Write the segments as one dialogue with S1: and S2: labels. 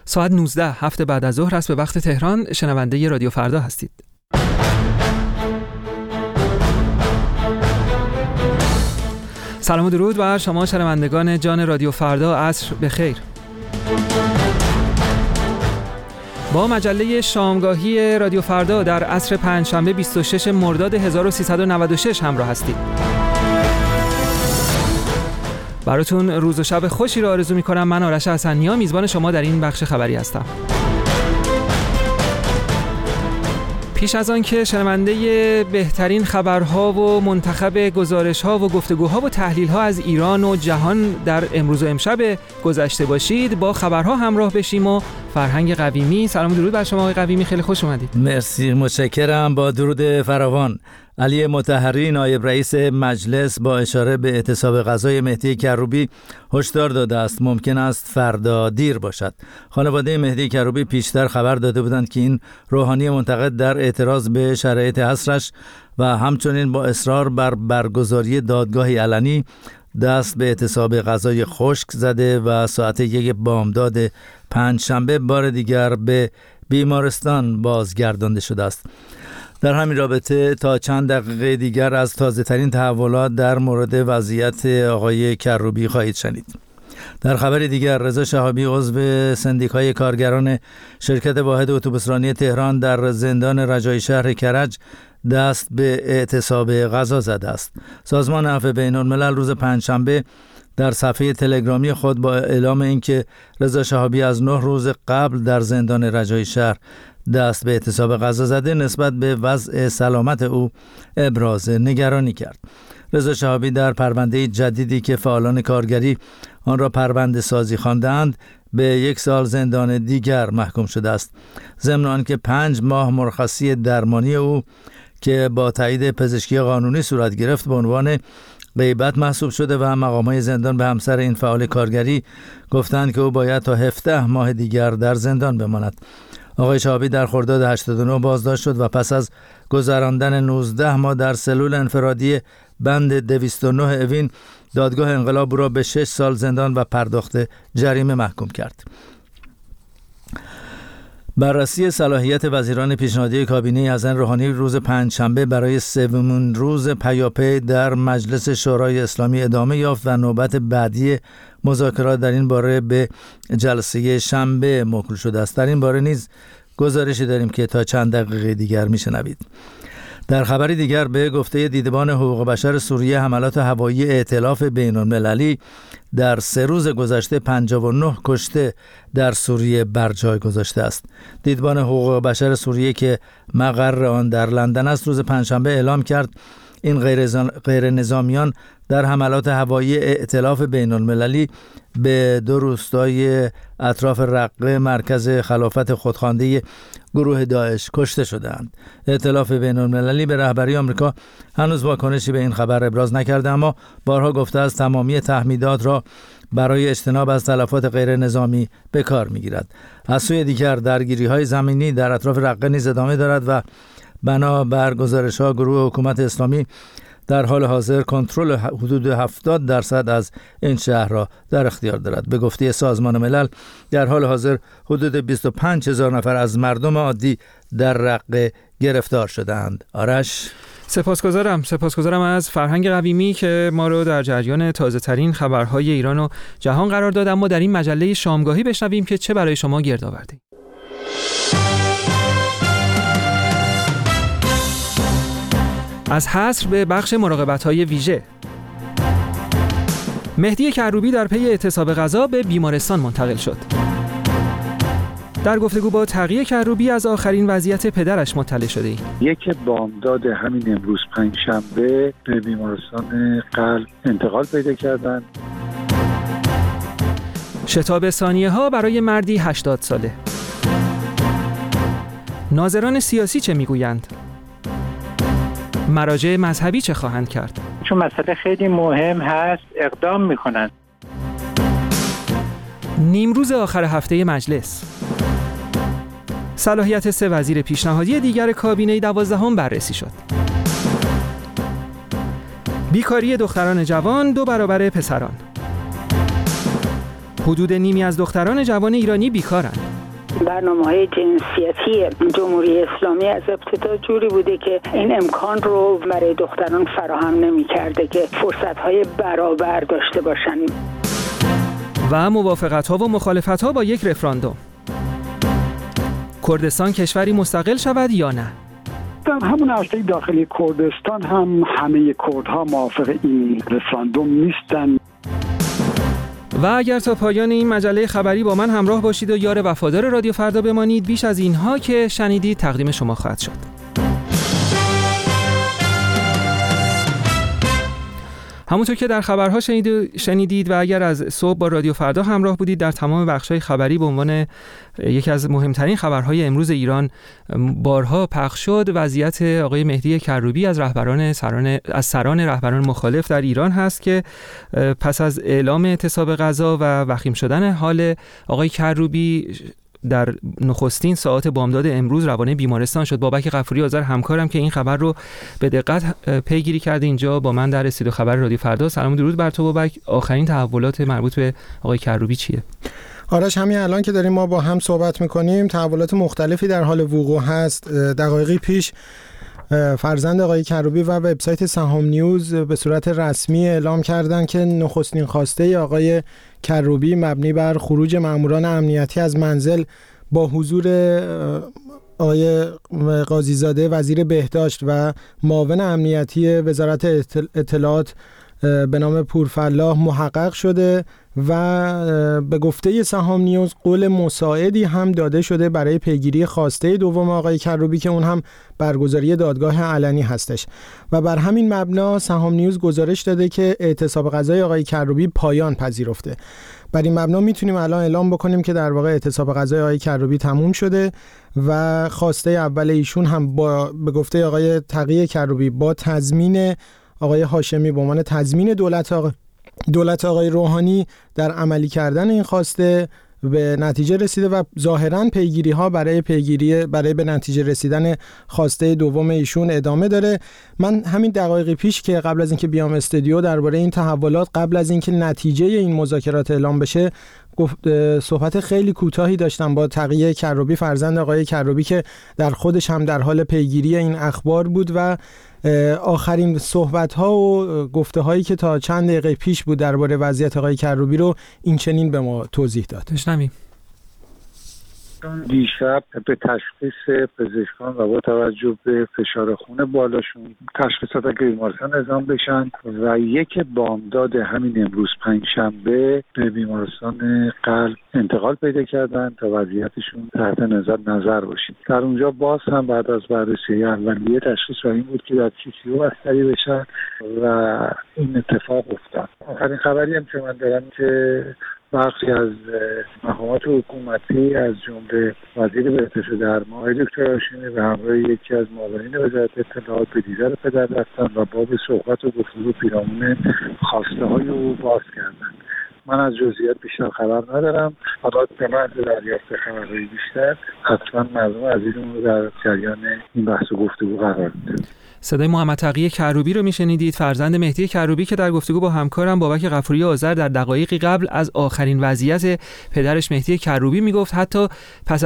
S1: ساعت 19 هفت بعد از ظهر است به وقت تهران. شنونده رادیو فردا هستید. سلام و درود بر شما شنوندگان جان رادیو فردا. عصر بخیر. با مجله شامگاهی رادیو فردا در عصر پنجشنبه 26 مرداد 1396 همراه هستید. براتون روز و شب خوشی رو آرزو می‌کنم. من آرش حسنی‌ها میزبان شما در این بخش خبری هستم. پیش از آن که شنونده بهترین خبرها و منتخب گزارش‌ها و گفتگوها و تحلیل‌ها از ایران و جهان در امروز و امشب گذشته باشید، با خبرها همراه بشیم و فرهنگ قویمی. سلام و درود بر شما آقای قویمی، خیلی خوش اومدید.
S2: مرسی، متشکرم. با درود فراوان. علی مطهری نایب رئیس مجلس با اشاره به اعتصاب غذای مهدی کروبی هشدار داده است ممکن است فردا دیر باشد. خانواده مهدی کروبی پیشتر خبر داده بودند که این روحانی منتقد در اعتراض به شرایط حصرش و همچنین با اصرار بر برگزاری دادگاهی علنی دست به اعتصاب غذای خشک زده و ساعت 1 بامداد پنجشنبه بار دیگر به بیمارستان بازگردانده شده است. در همین رابطه تا چند دقیقه دیگر از تازه‌ترین تحولات در مورد وضعیت آقای کروبی خواهید شنید. در خبر دیگر، رضا شهابی عضو سندیکای کارگران شرکت واحد اتوبوسرانی تهران در زندان رجایی شهر کرج دست به اعتصاب غذا زده است. سازمان عفو بین‌الملل روز پنجشنبه در صفحه تلگرامی خود با اعلام اینکه رضا شهابی از 9 روز قبل در زندان رجایی شهر دست به اعتصاب غذا زده نسبت به وضع سلامت او ابراز نگرانی کرد. رضا شهابی در پرونده جدیدی که فعالان کارگری آن را پرونده سازی خواندند به 1 سال زندان دیگر محکوم شده است. ضمن آنکه 5 ماه مرخصی درمانی او که با تایید پزشکی قانونی صورت گرفت به عنوان غیبت محسوب شده و مقامات زندان به همسر این فعال کارگری گفتند که او باید تا 17 ماه دیگر در زندان بماند. آقای شهابی در خرداد 89 بازداشت شد و پس از گذراندن 19 ماه در سلول انفرادی بند 209 اوین دادگاه انقلاب او را به 6 سال زندان و پرداخت جریمه محکوم کرد. بررسی صلاحیت وزیران پیشنهادی کابینه حسن روحانی روز پنجشنبه برای 3مین روز پیاپی در مجلس شورای اسلامی ادامه یافت و نوبت بعدی مذاکرات در این باره به جلسه شنبه موکول شده است. در این باره نیز گزارشی داریم که تا چند دقیقه دیگر میشنوید. در خبری دیگر، به گفته دیدبان حقوق بشر سوریه، حملات هوایی ائتلاف بین‌المللی در 3 روز گذشته 59 کشته در سوریه بر جای گذاشته است. دیدبان حقوق بشر سوریه که مقر آن در لندن است روز پنجشنبه اعلام کرد این غیر نظامیان در حملات هوایی ائتلاف بین‌المللی به 2 روستای اطراف رقه مرکز خلافت خودخوانده گروه داعش کشته شدند. ائتلاف بین‌المللی به رهبری آمریکا هنوز واکنشی به این خبر ابراز نکرده، اما بارها گفته است تمامی تحمیدات را برای اجتناب از تلفات غیر نظامی به کار می‌گیرد. از سوی دیگر درگیری‌های زمینی در اطراف رقه نیز ادامه دارد و بنا بر گزارش‌ها گروه حکومت اسلامی در حال حاضر کنترل حدود 70% از این شهر را در اختیار دارد. به گفته سازمان ملل در حال حاضر حدود 25,000 نفر از مردم عادی در رقه گرفتار شدند. آرش،
S1: سپاسگزارم از فرهنگ قویمی که ما رو در جریان تازه ترین خبرهای ایران و جهان قرار داد. اما در این مجله شامگاهی بشنویم که چه برای شما گرد آورده. از حصر به بخش مراقبت‌های ویژه. مهدی کروبی در پی اعتصاب غذا به بیمارستان منتقل شد. در گفتگو با تقی کروبی از آخرین وضعیت پدرش مطلع شده‌ایم.
S3: 1 بامداد همین امروز پنجشنبه به بیمارستان قلب انتقال پیدا کردند.
S1: شتاب ثانیه‌ها برای مردی 80 ساله. ناظران سیاسی چه میگویند؟ مراجع مذهبی چه خواهند کرد؟
S4: چون مسئله خیلی مهم هست اقدام میکنند.
S1: نیمروز آخر هفته مجلس. صلاحیت 3 وزیر پیشنهادی دیگر کابینه 12 بررسی شد. بیکاری دختران جوان 2 برابر پسران. حدود نیمی از دختران جوان ایرانی بیکارند.
S5: برنامه‌های جنسیتی جمهوری اسلامی از ابتدا جوری بوده که این امکان رو برای دختران فراهم نمی‌کرده که فرصت‌های برابر داشته باشن.
S1: و موافقت‌ها و مخالفت‌ها با یک رفراندوم. کردستان کشوری مستقل شود یا نه؟
S6: در همون عرصه داخلی کردستان هم همه کردها موافق این رفراندوم نیستن.
S1: و اگر تا پایان این مجله خبری با من همراه باشید و یار وفادار رادیو فردا بمانید، بیش از اینها که شنیدید تقدیم شما خواهد شد. همونطور که در خبرها شنیدید و اگر از صبح با رادیو فردا همراه بودید، در تمام بخش‌های خبری به عنوان یکی از مهمترین خبرهای امروز ایران بارها پخش شد. وضعیت آقای مهدی کروبی از سران رهبران مخالف در ایران هست که پس از اعلام اعتصاب غذا و وخیم شدن حال آقای کروبی در نخستین ساعات بامداد امروز روانه بیمارستان شد. بابک غفوری آذر همکارم که این خبر رو به دقت پیگیری کرده اینجا با من در استودیو خبر رادیو فردا. سلام درود بر تو بابک. آخرین تحولات مربوط به آقای کروبی چیه؟
S7: آرش، همین الان که داریم ما با هم صحبت میکنیم تحولات مختلفی در حال وقوع هست. دقایقی پیش فرزند آقای کروبی و وبسایت سهام نیوز به صورت رسمی اعلام کردند که نخستین خواسته آقای کروبی مبنی بر خروج ماموران امنیتی از منزل با حضور آقای قاضیزاده وزیر بهداشت و معاون امنیتی وزارت اطلاعات به نام پورفلاح محقق شده و به گفته سهام نیوز قول مساعدی هم داده شده برای پیگیری خواسته دوم آقای کروبی که اون هم برگزاری دادگاه علنی هستش و بر همین مبنا سهام نیوز گزارش داده که اعتصاب غذای آقای کروبی پایان پذیرفته. بر این مبنا میتونیم الان اعلام بکنیم که در واقع اعتصاب غذای آقای کروبی تموم شده و خواسته اول ایشون هم به گفته آقای تقی کروبی با تضمین آقای هاشمی به عنوان تضمین دولت آقای روحانی در عملی کردن این خواسته به نتیجه رسیده و ظاهراً پیگیری‌ها برای به نتیجه رسیدن خواسته دوم ایشون ادامه داره. من همین دقایقی پیش که قبل از اینکه بیام استودیو درباره این تحولات، قبل از اینکه نتیجه این مذاکرات اعلام بشه، صحبت خیلی کوتاهی داشتم با تقی کروبی فرزند آقای کروبی که در خودش هم در حال پیگیری این اخبار بود و آخرین صحبت‌ها و گفته‌هایی که تا چند دقیقه پیش بود درباره وضعیت آقای کروبی رو این چنین به ما توضیح داد.
S1: بشنویم.
S3: دیشب به تشخیص پزشکان و با توجه به فشار خون بالاشون تشخیصات که بیمارستان اعزام بشن و یک بامداد همین امروز پنجشنبه به بیمارستان قلب انتقال پیدا کردن تا وضعیتشون تحت نظر باشید. در اونجا باز هم بعد از بررسی اولیه تشخیص بر این بود که در CCU بستری بشن و این اتفاق افتاد. آخرین خبری هم که من دارم که برخی از مقامات حکومتی از جمله وزیر بهداشت درمان آقای دکتر هاشمی به همراه یکی از معاونین وزارت اطلاعات به دیدار پدر رفتن و باب صحبت و گفتگو پیرامون خواسته های او باز کردند. من از جزئیات بیشتر خبر ندارم، فقط به محض دریافت خبرهای بیشتر حتما مردم عزیزمون رو در جریان این بحث و گفتگو قرار میدم.
S1: صدای محمد تقی کروبی رو میشنیدید، فرزند مهدی کروبی که در گفتگو با همکارم بابک غفوری آذر در دقایقی قبل از آخرین وضعیت پدرش مهدی کروبی میگفت. حتی پس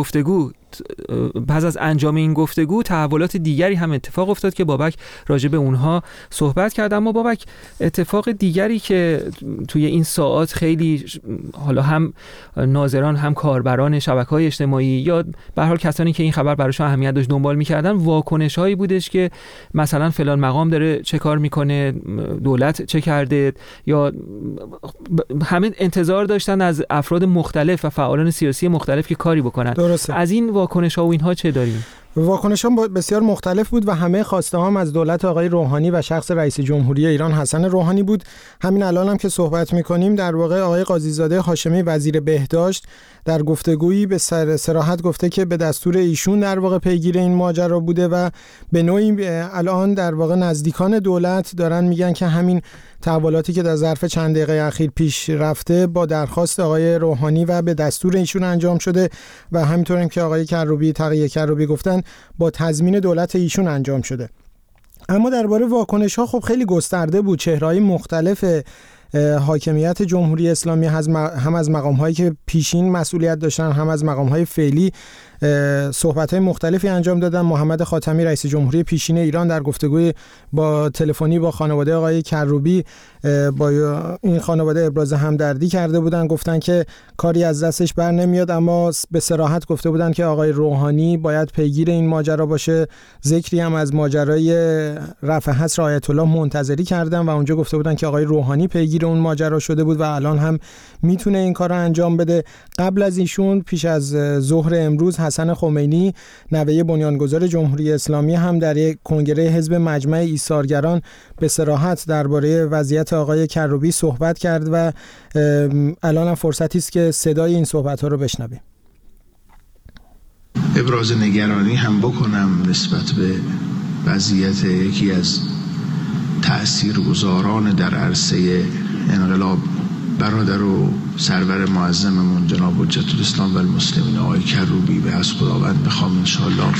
S1: از انجام این گفتگو تحولات دیگری هم اتفاق افتاد که بابک راجع به اونها صحبت کرد. اما بابک، اتفاق دیگری که توی این ساعات خیلی حالا هم ناظران هم کاربران شبکه‌های اجتماعی یا به هر حال کسانی که این خبر براشون اهمیت داشت دنبال می‌کردن، واکنش‌هایی بودش که مثلا فلان مقام داره چه کار میکنه، دولت چه کرده، یا همه انتظار داشتن از افراد مختلف و فعالان سیاسی مختلف که کاری بکنن. درسته. از این واکنش‌ها و اینها چه داریم؟
S7: واکنش‌ها بسیار مختلف بود و همه خواسته هم از دولت آقای روحانی و شخص رئیس جمهوری ایران حسن روحانی بود. همین الان هم که صحبت می‌کنیم در واقع آقای قاضیزاده هاشمی وزیر بهداشت در گفتگویی به صراحت گفته که به دستور ایشون در واقع پیگیر این ماجرا بوده و به نوعی الان در واقع نزدیکان دولت دارن میگن که همین تحولاتی که در ظرف چند دقیقه اخیر پیش رفته با درخواست آقای روحانی و به دستور ایشون انجام شده و همینطور هم که آقای تقی کروبی گفتن با تضمین دولت ایشون انجام شده. اما درباره واکنش‌ها خب خیلی گسترده بود، چهره‌های مختلف حاکمیت جمهوری اسلامی هم از مقام‌هایی که پیشین مسئولیت داشتن هم از مقام‌های فعلی صحبت‌های مختلفی انجام دادن. محمد خاتمی رئیس جمهوری پیشین ایران در گفتگوی با تلفنی با خانواده آقای کروبی با این خانواده ابراز همدردی کرده بودن، گفتن که کاری از دستش بر نمیاد، اما به صراحت گفته بودن که آقای روحانی باید پیگیر این ماجرا باشه. ذکری هم از ماجرای رفع حصر آیت الله منتظری کردن و اونجا گفته بودن که آقای روحانی پیگیر اون ماجرا شده بود و الان هم میتونه این کار رو انجام بده. قبل از ایشون پیش از ظهر امروز حسن خمینی نوه بنیانگذار جمهوری اسلامی هم در یک کنگره حزب مجمع ایثارگران به صراحت درباره وضعیت آقای کروبی صحبت کرد و الان هم فرصتی است که صدای این صحبت‌ها رو بشنویم.
S8: ابراز نگرانی هم بکنم نسبت به وضعیت یکی از تأثیرگذاران در عرصه انقلاب، برادر و سرور معظممون جناب حجت الاسلام و المسلمین آقای کروبی، و از خداوند بخوام انشاءالله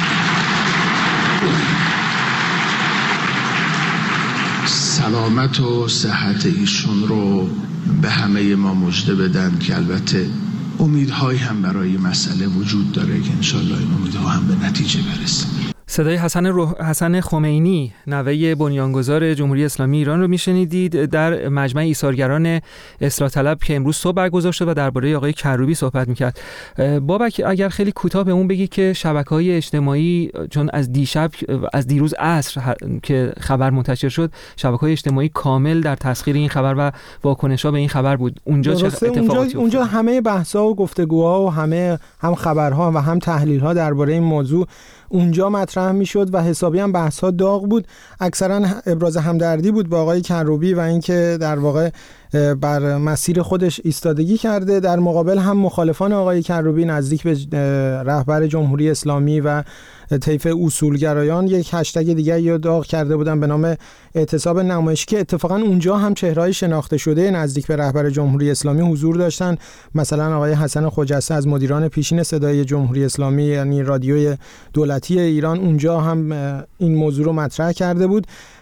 S8: سلامت و صحت ایشون رو به همه ما مژده بدن که البته امیدهایی هم برای مسئله وجود داره که انشاءالله این امیدها هم به نتیجه برسه.
S1: صدای حسن خمینی نوه بنیانگذار جمهوری اسلامی ایران رو میشنیدید در مجمع ایثارگران اصلاح طلب که امروز صبح برگزار شد و درباره آقای کروبی صحبت میکرد. بابک اگر خیلی کوتاه بهمون بگی که شبکه‌های اجتماعی، چون از دیروز عصر که خبر منتشر شد، شبکه‌های اجتماعی کامل در تسخیر این خبر و واکنش‌ها به این خبر بود. اونجا چه اتفاقاتی
S7: اونجا همه بحث‌ها و گفتگوها و هم خبرها و هم تحلیل‌ها درباره این موضوع اونجا مطرح میشد و حسابی هم بحث‌ها داغ بود. اکثرا ابراز همدردی بود با آقای کروبی و اینکه در واقع بر مسیر خودش ایستادگی کرده. در مقابل هم مخالفان آقای کروبی نزدیک به رهبر جمهوری اسلامی و طیف اصولگرایان یک هشتگ دیگه یا داغ کرده بودن به نام اعتصاب نمایشی که اتفاقا اونجا هم چهره‌های شناخته شده نزدیک به رهبر جمهوری اسلامی حضور داشتن. مثلا آقای حسن خجسته از مدیران پیشین صدای جمهوری اسلامی یعنی رادیوی دولتی ایران اونجا هم این موضوع رو مطرح کرده بود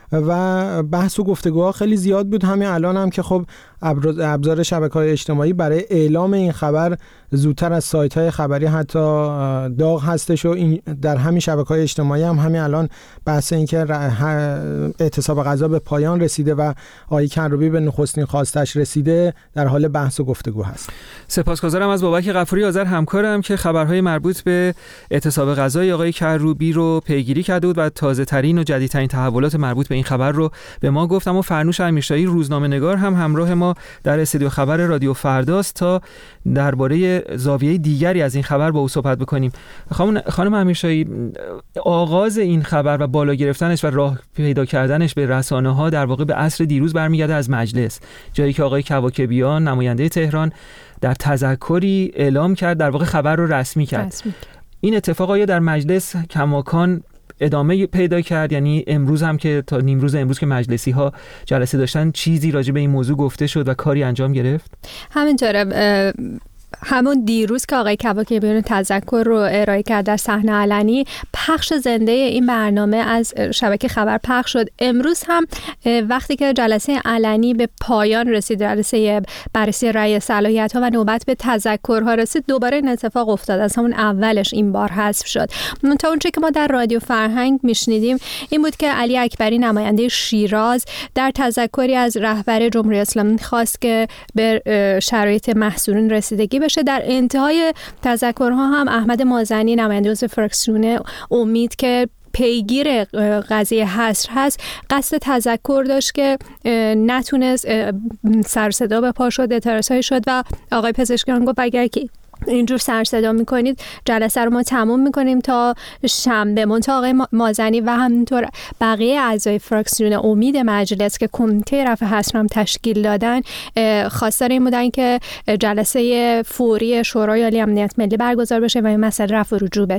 S7: و بحث و گفتگوها خیلی زیاد بود. همین الان هم که خب ابزار شبکه‌های اجتماعی برای اعلام این خبر زودتر از سایت‌های خبری حتی داغ هستش و در همین شبکه‌های اجتماعی هم همین الان بحث این که اعتصاب غذا به پایان رسیده و آقای کروبی به نخستین خواستش رسیده در حال بحث و گفتگو هست.
S1: سپاسگزارم از بابک غفوری آذر همکارم که خبرهای مربوط به اعتصاب غذای آقای کروبی رو پیگیری کرده بود و تازه‌ترین و جدیدترین تحولات مربوط به این خبر رو به ما گفت. اما فرنوش امیرشاهی روزنامه‌نگار هم همراه ما در استودیو خبر رادیو فرداست تا درباره زاویه دیگری از این خبر با او صحبت بکنیم. خانم امیرشاهی، آغاز این خبر و بالا گرفتنش و راه پیدا کردنش به رسانه‌ها در واقع به عصر دیروز برمیگرده از مجلس، جایی که آقای کواکبیان نماینده تهران در تذکری اعلام کرد، در واقع خبر رو رسمی کرد. این اتفاق آیا در مجلس کماکان ادامه پیدا کرد؟ یعنی امروز هم که تا نیمروز امروز که مجلسی ها جلسه داشتن چیزی راجع به این موضوع گفته شد و کاری انجام گرفت؟
S9: همینطوره. همون دیروز که آقای کواکبیان تذکر رو ارائه کرد در صحنه علنی، پخش زنده این برنامه از شبکه خبر پخش شد. امروز هم وقتی که جلسه علنی به پایان رسید، جلسه بررسی رأی صلاحیت‌ها و نوبت به تذکرها رسید، دوباره این اتفاق افتاد. از همون اولش این بار حذف شد. تا اونچه که ما در رادیو فرهنگ میشنیدیم این بود که علی اکبری نماینده شیراز در تذکری از رهبر جمهوری اسلامی خواست که به شرایط محصورین رسیدگی بشه. در انتهای تذکرها هم احمد مازنی نماینده عضو فراکسیون امید که پیگیر قضیه حصر هست قصد تذکر داشت که نتونست، سر صدا به پا شد، اعتراضایی شد و آقای پزشکیان گفت اگر که اینجور سر صدا میکنید جلسه رو ما تموم میکنیم تا شنبه. منتها آقای مازنی و همینطور بقیه اعضای فراکسیون امید مجلس که کمیته رفع حصر هم تشکیل دادن خواستار این بودن که جلسه فوری شورای عالی امنیت ملی برگزار بشه و این مسئله رفع و رجوع بشه.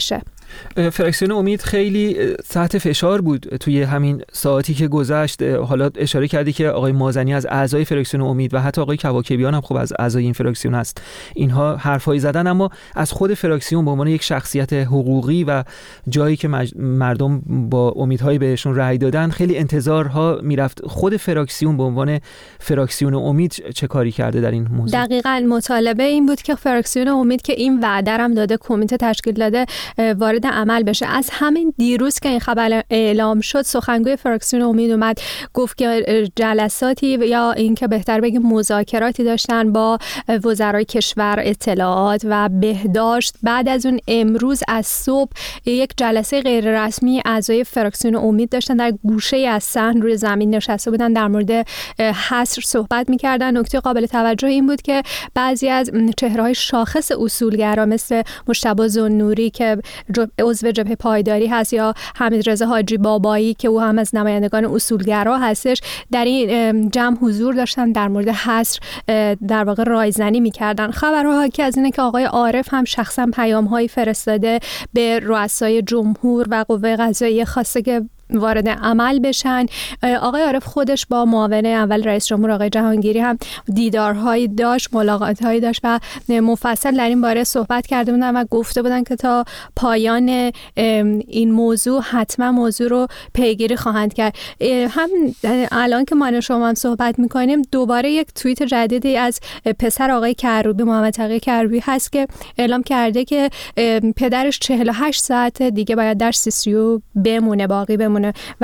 S1: فراکسیون امید خیلی تحت فشار بود توی همین ساعتی که گذشت. حالا اشاره کردی که آقای مازنی از اعضای فراکسیون امید و حتی آقای کواکبیان هم خب از اعضای این فراکسیون هست، اینها حرفایی زدن، اما از خود فراکسیون به عنوان یک شخصیت حقوقی و جایی که مردم با امیدهای بهشون رأی دادن خیلی انتظارها میرفت. خود فراکسیون به عنوان فراکسیون امید چه کاری کرده در این موضوع؟
S9: دقیقاً مطالبه این بود که فراکسیون امید که این وعده هم داده، کمیته تشکیل داده، وارد عمل بشه. از همین دیروز که این خبر اعلام شد، سخنگوی فراکسیون امید اومد گفت که جلساتی یا این که بهتر بگیم مذاکراتی داشتن با وزرای کشور، اطلاعات و بهداشت. بعد از اون امروز از صبح یک جلسه غیر رسمی اعضای فراکسیون امید داشتن، در گوشه از صحن روی زمین نشسته بودن، در مورد حصر صحبت می‌کردن. نکته قابل توجه این بود که بعضی از چهره‌های شاخص اصولگرا مثل مجتبی ذوالنوری که عضو جبهه پایداری هست یا حمیدرضا حاجی بابایی که او هم از نمایندگان اصولگرا هستش، در این جمع حضور داشتن، در مورد حصر در واقع رایزنی می‌کردن. خبرها که از اینه که آقای عارف هم شخصا پیام‌هایی فرستاده به رؤسای جمهور و قوه قضاییه، خواسته که وارد عمل بشن. آقای عارف خودش با معاون اول رئیس جمهور آقای جهانگیری هم دیدارهایی داشت، ملاقاتهایی داشت و مفصل در این باره صحبت کرده بودن و گفته بودن که تا پایان این موضوع حتما موضوع رو پیگیری خواهند کرد. هم الان که ما شما هم صحبت میکنیم، دوباره یک توییت جدیدی از پسر آقای کروبی، محمد تقی کروبی هست که اعلام کرده که پدرش 48 ساعت دیگه باید در CCU بمونه، باقی بمونه.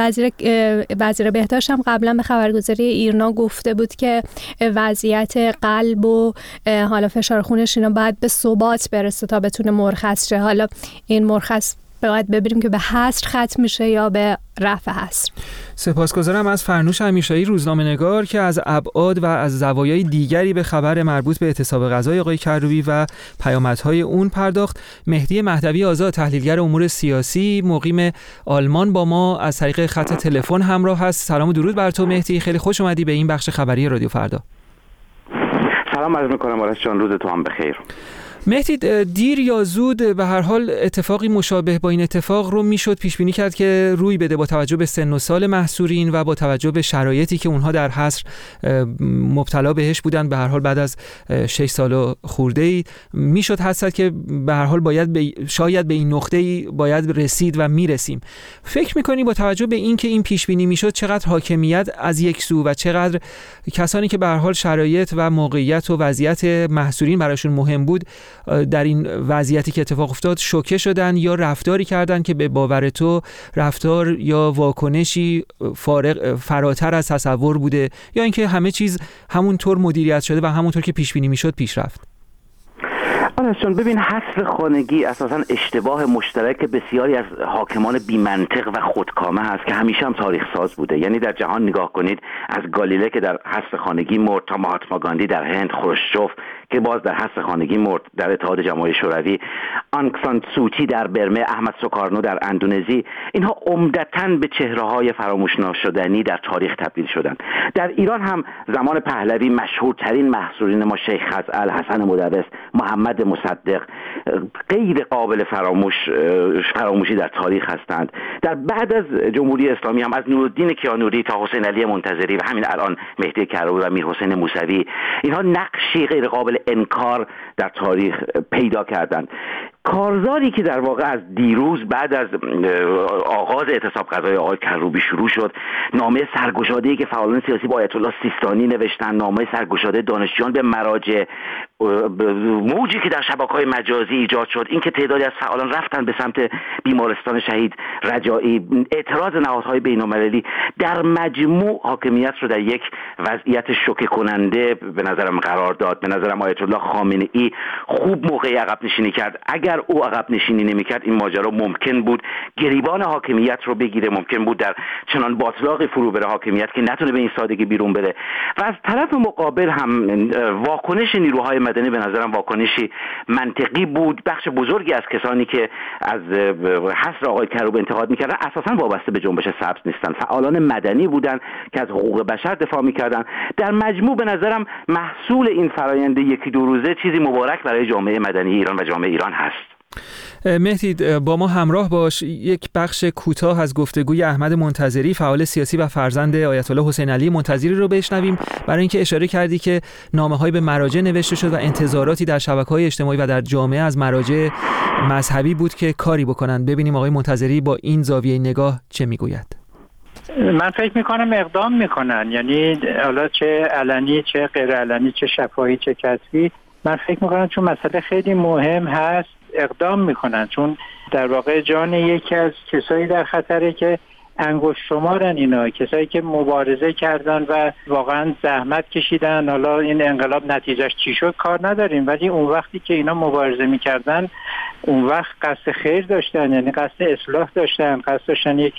S9: وزیر بهداشت هم قبلا به خبرگزاری ایرنا گفته بود که وضعیت قلب و حالا فشار خونش اینا باید به ثبات برسه تا بتونه مرخص شه. حالا این مرخص باید ببینیم که به حصر ختم میشه یا به رفع حصر.
S1: سپاسگزارم از فرنوش امیرشاهی، روزنامه‌نگار، که از ابعاد و از زوایای دیگری به خبر مربوط به اعتصاب غذای آقای کروبی و پیامدهای اون پرداخت. مهدی مهدوی آزاد، تحلیلگر امور سیاسی مقیم آلمان، با ما از طریق خط تلفن همراه هست. سلام و درود بر تو مهدی، خیلی خوش اومدی به این بخش خبری رادیو فردا.
S10: سلام عرض می‌کنم آرش جان، روز تو هم بخیر.
S1: مهدی، دیر یا زود به هر حال اتفاقی مشابه با این اتفاق رو میشد پیش بینی کرد که روی بده، با توجه به سن و سال محصورین و با توجه به شرایطی که اونها در حصر مبتلا بهش بودن. به هر حال بعد از 6 سال خورده‌ای میشد حس کرد که به هر حال شاید به این نقطه‌ای باید رسید و میرسیم. فکر می‌کنی با توجه به این که این پیش بینی میشد، چقدر حاکمیت از یک سو و چقدر کسانی که به هر حال شرایط و موقعیت و وضعیت محصورین براشون مهم بود در این وضعیتی که اتفاق افتاد شوکه شدن یا رفتاری کردن که به باور تو رفتار یا واکنشی فراتر از تصور بوده، یا اینکه همه چیز همونطور مدیریت شده و همونطور که پیش بینی میشد پیش رفت؟
S10: آرش جان، ببین، حصر خانگی اساساً اشتباه مشترک بسیاری از حاکمان بی‌منطق و خودکامه هست که همیشه هم تاریخ ساز بوده. یعنی در جهان نگاه کنید، از گالیله که در حصر خانگی مرد تا مهاتما گاندی در هند، خروشچوف که باز در حصر خانگی مرد در اتحاد جماهیر شوروی، آنگ سان سوچی در برمه، احمد سوکارنو در اندونزی، اینها عمدتاً به چهره‌های فراموش ناشدنی در تاریخ تبدیل شدند. در ایران هم زمان پهلوی مشهورترین محصورین ما شیخ خزعل، حسن مدرس، محمد مصدق غیر قابل فراموشی در تاریخ هستند. در بعد از جمهوری اسلامی هم از نورالدین کیانوری تا حسین علی منتظری و همین الان مهدی کروبی و میرحسین موسوی، اینها نقشی غیر قابل انکار در تاریخ پیدا کردند. کارزاری که در واقع از دیروز بعد از آغاز اعتصاب غذای آقای کروبی شروع شد، نامه سرگشاده‌ای که فعالان سیاسی با آیت الله سیستانی نوشتن، نامه سرگشاده دانشجویان به مراجع، موجی که در شبکه‌های مجازی ایجاد شد، این که تعدادی از فعالان رفتن به سمت بیمارستان شهید رجایی، اعتراض نهادهای بین‌المللی، در مجموع حاکمیت رو در یک وضعیت شوکه کننده به نظرم قرار داد. به نظرم آیت الله خامنه‌ای خوب موقعی عقب نشینی کرد. اگر او عقب نشینی نمی‌کرد، این ماجرا ممکن بود گریبان حاکمیت رو بگیره، ممکن بود در چنان باطلاقی فرو بره حاکمیت که نتونه به این سادگی بیرون بره. و از طرف مقابل هم واکنش نیروهای مدنی به نظرم واکنشی منطقی بود. بخش بزرگی از کسانی که از حصر آقای کروبی انتقاد می‌کردن اساساً وابسته به جنبش سبز نیستن، فعالان مدنی بودن که از حقوق بشر دفاع می‌کردن. در مجموع به نظرم محصول این فرآیند یکی دو روزه چیزی مبارک برای جامعه مدنی ایران و جامعه ایران هست.
S1: مهدی با ما همراه باش. یک بخش کوتاه از گفتگوی احمد منتظری فعال سیاسی و فرزند آیت الله حسین علی منتظری رو بشنویم، برای اینکه اشاره کردی که نامه‌های به مراجع نوشته شد و انتظاراتی در شبکه‌های اجتماعی و در جامعه از مراجع مذهبی بود که کاری بکنن. ببینیم آقای منتظری با این زاویه نگاه چه میگوید.
S4: من فکر میکنم اقدام میکنن، یعنی حالا چه علنی چه غیر علنی، چه شفاهی چه کسبی، من فکر میکنم چون مسئله خیلی مهم هست اقدام میکنن، چون در واقع جان یکی از کسایی در خطره که انگشت شمارن اینا، کسایی که مبارزه کردن و واقعا زحمت کشیدن. حالا این انقلاب نتیجهش چی شد کار نداریم، ولی اون وقتی که اینا مبارزه میکردن اون وقت قصد خیر داشتن، یعنی قصد اصلاح داشتن، قصد داشتن یک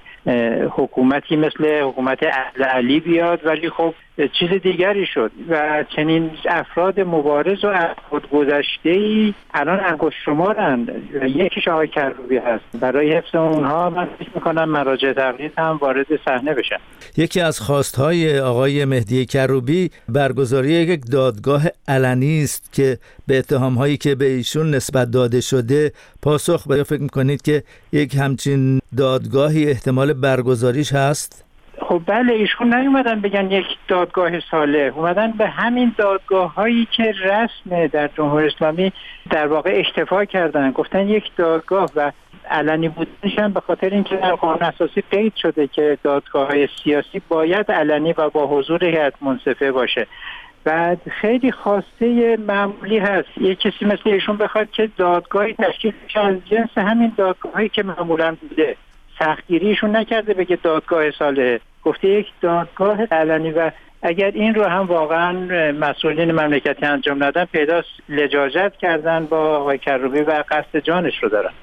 S4: حکومتی مثل حکومت علی بیاد، ولی خب چیز دیگری شد و چنین افراد مبارز و خودگذشته‌ای الان انگشت شمارند. یکیش آقای کروبی هست. برای حفظ اونها من فکر می‌کنم مراجع تقلید هم وارد صحنه بشن.
S2: یکی از خواست‌های آقای مهدی کروبی برگزاری یک دادگاه علنی است که به اتهام‌هایی که به ایشون نسبت داده شده پاسخ بده. فکر می‌کنید که یک همچین دادگاهی احتمال برگزاریش هست؟
S4: خب بله، ایشون نیومدن بگن یک دادگاه صالح، اومدن به همین دادگاه هایی که رسمه در جمهوری اسلامی در واقع اکتفا کردن، گفتن یک دادگاه و علنی بودنش هم به خاطر اینکه در قانون اساسی قید شده که دادگاه های سیاسی باید علنی و با حضور هیئت منصفه باشه. بعد خیلی خواسته معمولی هست یک کسی مثل ایشون بخواد که دادگاهی تشکیل بشه از جنس همین دادگاهی که معمولا بوده. سختگیریشون نکرده بگه دادگاه صالح، گفته یک دادگاه علنی و اگر این رو هم واقعا مسئولین مملکتی انجام ندن پیداست لجاجت کردن با آقای کروبی و قصد جانش رو دارن.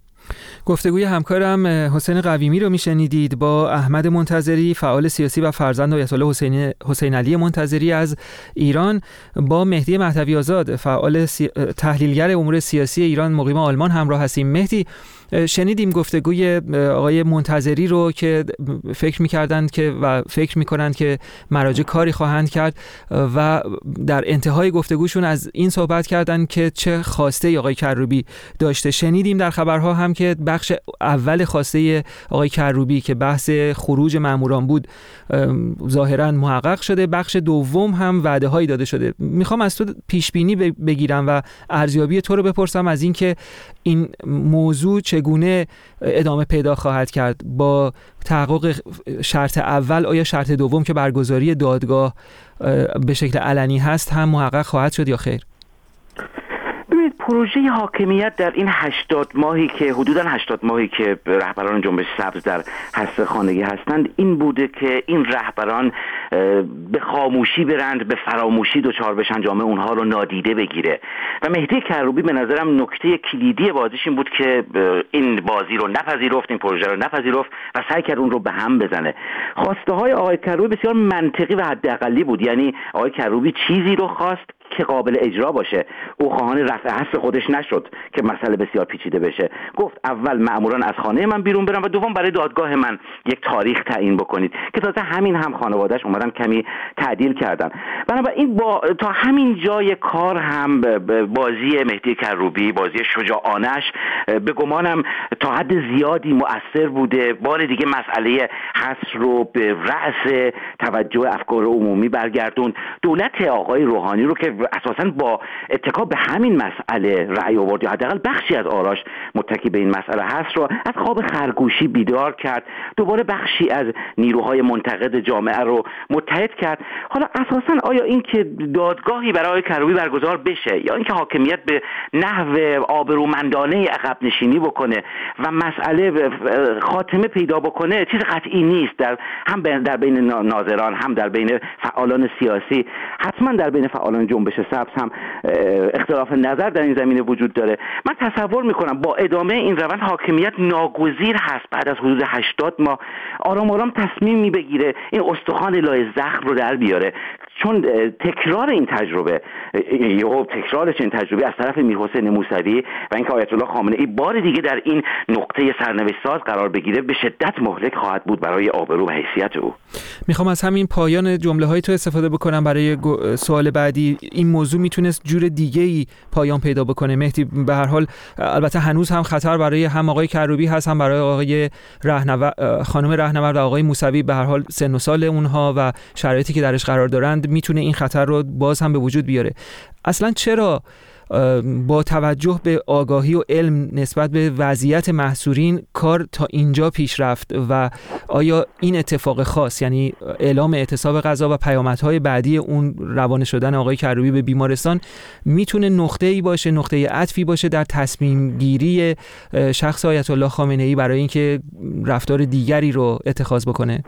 S1: گفتگوی همکارم حسین قویمی رو میشنیدید با احمد منتظری فعال سیاسی و فرزند آیت الله حسین علی منتظری از ایران. با مهدی مهدوی آزاد فعال تحلیلگر امور سیاسی ایران مقیم آلمان همراه هستیم. مهدی، شنیدیم گفتگوی آقای منتظری رو که فکر می‌کردند که و فکر می‌کنند که مراجع کاری خواهند کرد و در انتهای گفتگوشون از این صحبت کردند که چه خواسته آقای کروبی داشته. شنیدیم در خبرها هم که بخش اول خواسته آقای کروبی که بحث خروج ماموران بود ظاهراً محقق شده، بخش دوم هم وعده‌هایی داده شده. میخوام از تو پیش بینی بگیرم و ارزیابی تو رو بپرسم از اینکه این موضوع چگونه ادامه پیدا خواهد کرد. با تحقق شرط اول آیا شرط دوم که برگزاری دادگاه به شکل علنی هست هم محقق خواهد شد یا خیر؟
S10: ببینید، پروژه حاکمیت در این 80 ماهی که حدوداً 80 ماهی که رهبران جنبش سبز در حصر خانگی هستند این بوده که این رهبران به خاموشی برند، به فراموشی دچار بشن، جامعه اونها رو نادیده بگیره. و مهدی کروبی به نظرم نکته کلیدی بازیش این بود که این بازی رو نپذیرفت، این پروژه رو نپذیرفت و سعی کرد اون رو به هم بزنه. خواسته های آقای کروبی بسیار منطقی و حداقلی بود، یعنی آقای کروبی چیزی رو خواست که قابل اجرا باشه. او خواهان رفع حصر خودش نشد که مسئله بسیار پیچیده بشه. گفت اول مأموران از خانه من بیرون برن و دوم برای دادگاه من یک تاریخ تعیین بکنید، که تازه همین هم خانواده‌اش اومدن کمی تعدیل کردن. بنابراین تا همین جای کار هم بازی مهدی کروبی، بازی شجاعانش به گمانم تا حد زیادی مؤثر بوده. بار دیگه مسئله حصر رو به رأس توجه افکار عمومی برگردون. دولت آقای روحانی رو که اساساً با اتکا به همین مسئله رأی آورد یا حداقل بخشی از آراش متکی به این مسئله هست رو از خواب خرگوشی بیدار کرد. دوباره بخشی از نیروهای منتقد جامعه رو متحد کرد. حالا اساساً آیا این که دادگاهی برای کروبی برگزار بشه یا اینکه حاکمیت به نحو آبرومندانه عقب نشینی بکنه و مسئله خاتمه پیدا بکنه چیز قطعی نیست. هم در بین ناظران، هم در بین فعالان سیاسی، حتما در بین فعالان جنبش سبز هم اختلاف نظر در این زمینه وجود داره. من تصور میکنم با ادامه این روند حاکمیت ناگزیر هست بعد از حدود 80 ماه آرام آرام تصمیمی بگیره این استخوان لای زخم رو در بیاره. چون تکرار این تجربه تکرار چنین تجربه از طرف میرحسین موسوی و اینکه آیت الله خامنه ای بار دیگه در این نقطه سرنوشت ساز قرار بگیره به شدت مهلک خواهد بود برای آبرو و حیثیت او.
S1: میخوام از همین پایان جمله های تو استفاده بکنم برای سوال بعدی. این موضوع میتونست جور دیگه‌ای پایان پیدا بکنه مهدی؟ به هر حال البته هنوز هم خطر برای هم آقای کروبی هست هم برای آقای خانم رهنورد و آقای موسوی. به هر حال سن و سال اونها و شرایطی که درش قرار دارند میتونه این خطر رو باز هم به وجود بیاره. اصلا چرا با توجه به آگاهی و علم نسبت به وضعیت محصورین کار تا اینجا پیش رفت و آیا این اتفاق خاص، یعنی اعلام اعتصاب غذا و پیامدهای بعدی اون روانه شدن آقای کروبی به بیمارستان میتونه نقطه‌ای باشه، نقطه عطفی باشه در تصمیم گیری شخص آیت الله خامنه ای برای اینکه رفتار دیگری رو اتخاذ بکنه؟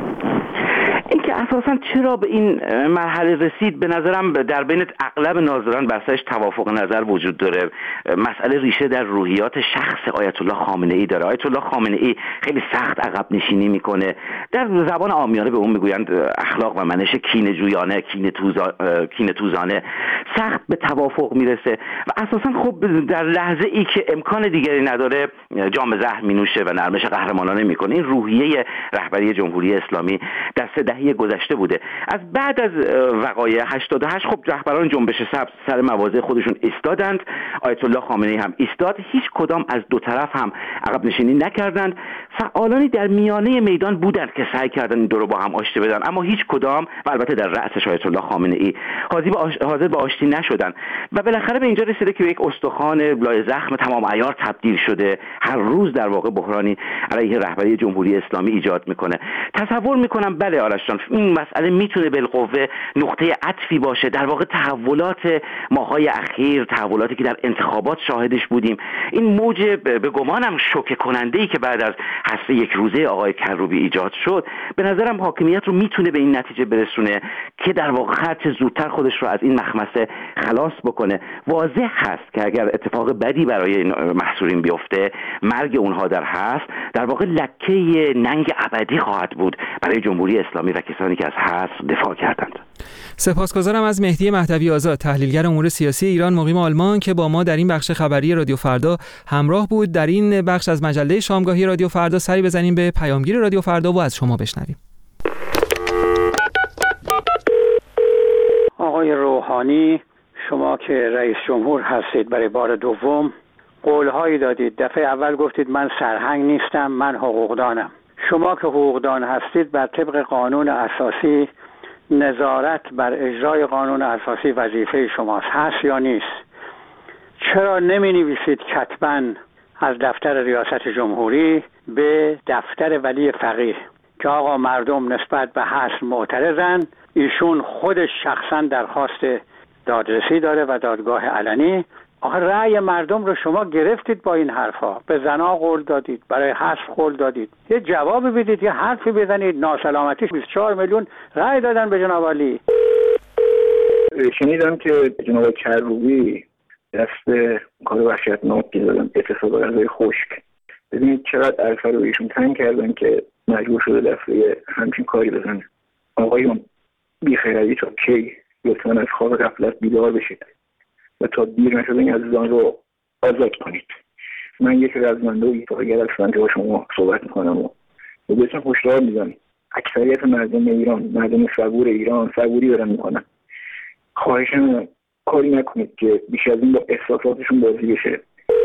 S10: اساساً چرا به این مرحله رسید به نظرم در بین اغلب ناظران بر سرش توافق نظر وجود داره. مسئله ریشه در روحیات شخص آیت الله خامنه ای داره. آیت الله خامنه ای خیلی سخت عقب نشینی میکنه. در زبان عامیانه به اون میگویند اخلاق و منش کینه‌جویانه، کینه‌توزانه، سخت به توافق میرسه و اساساً خب در لحظه ای که امکان دیگری نداره جام زهر مینوشه و نرمش قهرمانانه میکنه. این روحیه رهبری جمهوری اسلامی در 3 دهه گذشته بوده. از بعد از وقایع 88 خب رهبران جنبش سبز سر مواضع خودشون ایستادند. آیت الله خامنه ای هم ایستاد. هیچ کدام از دو طرف هم عقب نشینی نکردند. فعالانی در میانه میدان بودند که سعی کردند این دو رو با هم آشتی بدن، اما هیچ کدام و البته در رأسش آیت الله خامنه ای حاضر به آشتی نشدند و بالاخره به اینجا رسیده که یک استخوان لای زخم تمام عیار تبدیل شده. هر روز در واقع بحرانی علیه رهبری جمهوری اسلامی ایجاد میکنه. تصور میکنم بله آرش جان، این مسئله میتونه بالقوه نقطه عطفی باشه. در واقع تحولات ماهای اخیر، تحولاتی که در انتخابات شاهدش بودیم، این موج به گمانم شوکه کننده‌ای که بعد از حذف یک روزه آقای کروبی ایجاد شد، به نظرم حاکمیت رو میتونه به این نتیجه برسونه که در واقع هرچه زودتر خودش رو از این مخمسه خلاص بکنه. واضح هست که اگر اتفاق بدی برای این محصورین بیفته، مرگ اونها در واقع لکه ننگ ابدی خواهد بود برای جمهوری اسلامی و کسانی که از حذف دفاع کردند.
S1: سپاسگزارم از مهدی مهدوی آزاد، تحلیلگر امور سیاسی ایران مقیم آلمان که با ما در این بخش خبری رادیو فردا همراه بود. در این بخش از مجله شامگاهی رادیو فردا سری بزنیم به پیامگیر رادیو فردا و از شما بشنویم.
S11: آقای روحانی، شما که رئیس جمهور هستید برای بار دوم قولهایی دادید. دفعه اول گفتید من سرهنگ نیستم، من حقوقدانم. شما که حقوقدان هستید بر طبق قانون اساسی نظارت بر اجرای قانون اساسی وظیفه شماست، هست یا نیست؟ چرا نمی نویسید کتباً از دفتر ریاست جمهوری به دفتر ولی فقیه که آقا مردم نسبت به حذف معترضن، ایشون خودش شخصاً درخواست دادرسی داره و دادگاه علنی. آخه رأی مردم رو شما گرفتید با این حرفا، به زنا قول دادید، برای حذف قول دادید. یه جواب بدید، یه حرفی بزنید. ناسلامتیش 24 میلیون رأی دادن به جناب علی.
S12: شنیدم که جناب کروبی دست کار وحشتناکی دادن، اعتصاب غذای خشک. ببینید چقدر عرصه رو ایشون تنگ کردن که مجبور شده دفعه همچین کاری بزنه. آقایون بیخیرالی تا کی؟ لطفاً از خواب غفلت بیدار بشید و تا دیر نشده این عزیزان رو آزاد کنید. من یک رزمنده و ایفاگر هستم که با شما صحبت میکنم و بهتون هشدار میدم اکثریت مردم ایران، مردم صبور ایران صبوری دارن میکنن. خواهشم کاری نکنید که بیش از این با احساساتشون بازی بشه.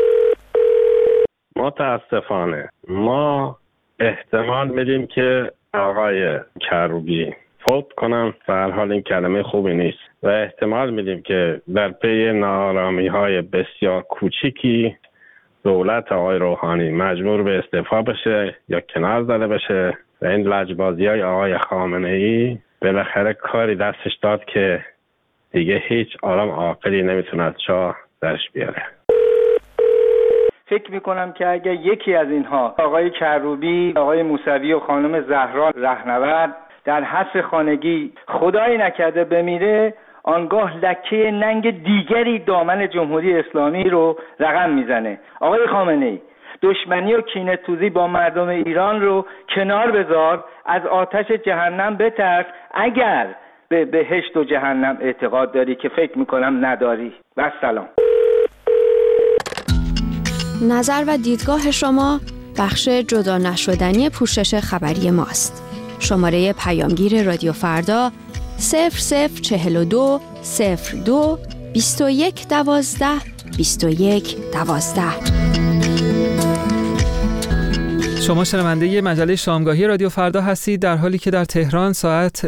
S13: متاسفانه ما احتمال میدیم که آقای کروبی فوت کنم و هر حال این کلمه خوبی نیست و احتمال میدیم که در پی ناآرامی‌های بسیار کوچیکی دولت آقای روحانی مجبور به استعفا بشه یا کنار زده بشه و این لجبازی‌های آقای خامنه‌ای بالاخره کاری دستش داد که دیگه هیچ آدم عاقلی نمیتونه از چاه درش بیاره.
S14: فکر میکنم که اگه یکی از اینها، آقای کروبی، آقای موسوی و خانم زهرا رهنورد، در حذف خانگی خدایی نکرده بمیره، آنگاه لکه ننگ دیگری دامن جمهوری اسلامی رو رقم میزنه. آقای خامنه‌ای، دشمنی و کینه‌توزی با مردم ایران رو کنار بذار، از آتش جهنم بترس. اگر به بهشت و جهنم اعتقاد داری که فکر میکنم نداری. و سلام.
S9: نظر و دیدگاه شما بخش جدا نشدنی پوشش خبری ماست. شماره پیامگیر رادیو فردا 0042 02 21 12 21 12.
S1: شما شنونده مجله شامگاهی رادیو فردا هستید، در حالی که در تهران ساعت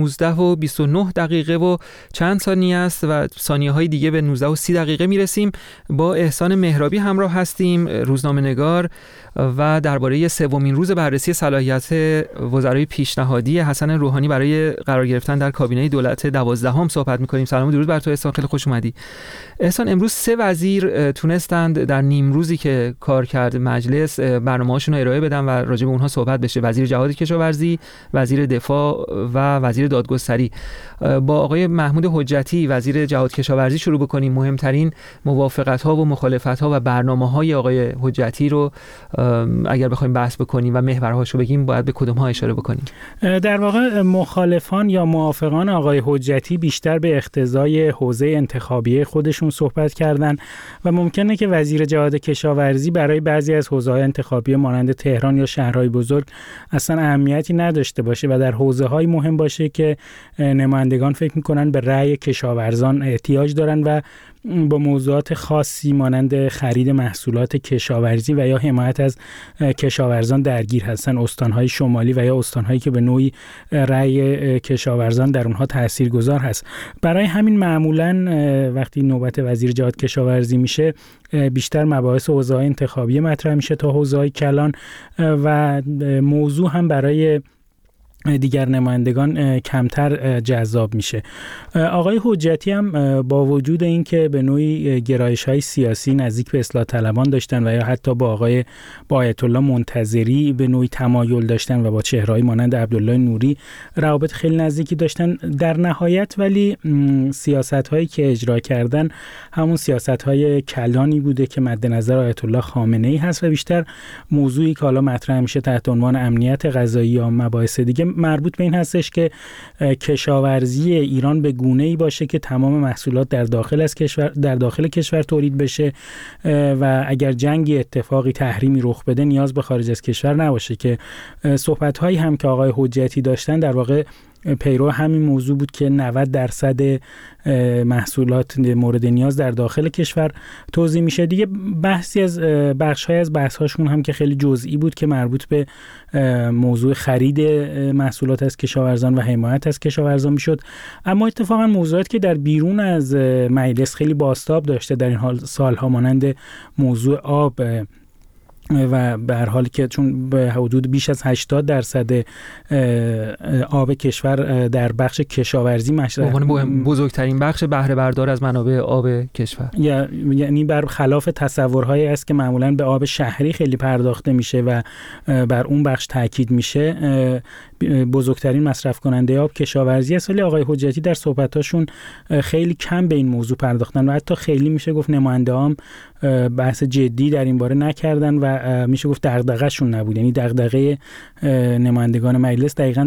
S1: 19:29 و چند ثانیه است و ثانیه‌های دیگه به 19:30 میرسیم. با احسان مهرابی همراه هستیم، روزنامه‌نگار، و درباره سومین روز بررسی صلاحیت وزرای پیشنهادی حسن روحانی برای قرار گرفتن در کابینه دولت 12 صحبت می‌کنیم. سلام و درود بر تو احسان، خیلی خوش اومدی. احسان، امروز 3 وزیر تونستند در نیم روزی که کار کرد مجلس برنامه‌هاشون رو ارائه بدن و راجع به اونها صحبت بشه. وزیر جهاد کشاورزی، وزیر دفاع و وزیر دادگستری. با آقای محمود حجتی وزیر جهاد کشاورزی شروع بکنیم. مهمترین موافقت‌ها و مخالفت‌ها و برنامه‌های آقای حجتی رو اگر بخوایم بحث بکنیم و محورهاشو بگیم، باید به کدوم‌ها اشاره بکنیم؟
S15: در واقع مخالفان یا موافقان آقای حجتی بیشتر به اقتضای حوزه انتخابی خودشون صحبت کردن و ممکنه که وزیر جهاد کشاورزی برای بعضی از حوزه‌های انتخابی مانند تهران یا شهرهای بزرگ اصلا اهمیتی نداشته باشه و در حوزه‌های مهم باشه که نمایندگان فکر می‌کنن به رأی کشاورزان احتیاج دارن و با موضوعات خاصی مانند خرید محصولات کشاورزی و یا حمایت از کشاورزان درگیر هستن، استان‌های شمالی و یا استان‌هایی که به نوعی رأی کشاورزان در اونها تاثیرگذار هست. برای همین معمولاً وقتی نوبت وزیر جهاد کشاورزی میشه، بیشتر مباحث حوزه‌های انتخابی مطرح میشه تا حوزه‌های کلان و موضوع هم برای دیگر نمایندگان کمتر جذاب میشه. آقای حجتی هم با وجود اینکه به نوعی گرایش‌های سیاسی نزدیک به اصلاح طلبان داشتن و یا حتی با آیت الله منتظری به نوعی تمایل داشتن و با چهره‌ای مانند عبدالله نوری روابط خیلی نزدیکی داشتن، در نهایت ولی سیاست‌هایی که اجرا کردن همون سیاست‌های کلانی بوده که مد نظر آیت الله خامنه‌ای هست و بیشتر موضوعی که حالا مطرح میشه تحت عنوان امنیت غذایی یا مباحث دیگه مربوط به این هستش که کشاورزی ایران به گونه‌ای باشه که تمام محصولات در داخل کشور تولید بشه و اگر جنگی، اتفاقی، تحریمی رخ بده نیاز به خارج از کشور نباشه، که صحبت‌هایی هم که آقای حجتی داشتن در واقع پیرو همین موضوع بود که 90% محصولات مورد نیاز در داخل کشور توزیع میشه. دیگه بخش‌های از بحث‌هاشون هم که خیلی جزئی بود که مربوط به موضوع خرید محصولات از کشاورزان و حمایت از کشاورزان میشد. اما اتفاقا موضوعاتی که در بیرون از مجلس خیلی بازتاب داشته در این سال‌ها مانند موضوع آب و به هر حال که چون به حدود بیش از 80% آب کشور در بخش کشاورزی مصرف،
S1: بزرگترین بخش بهره بردار از منابع آب کشور،
S15: یعنی بر خلاف تصورهایی است که معمولاً به آب شهری خیلی پرداخته میشه و بر اون بخش تاکید میشه، بزرگترین مصرف کننده آب کشاورزی است. ولی آقای حجتی در صحبتاشون خیلی کم به این موضوع پرداختن و حتی خیلی میشه گفت نماینده‌هام بحث جدی در این باره نکردن و میشه گفت دغدغه‌شون نبود. یعنی دغدغه نمایندگان مجلس دقیقاً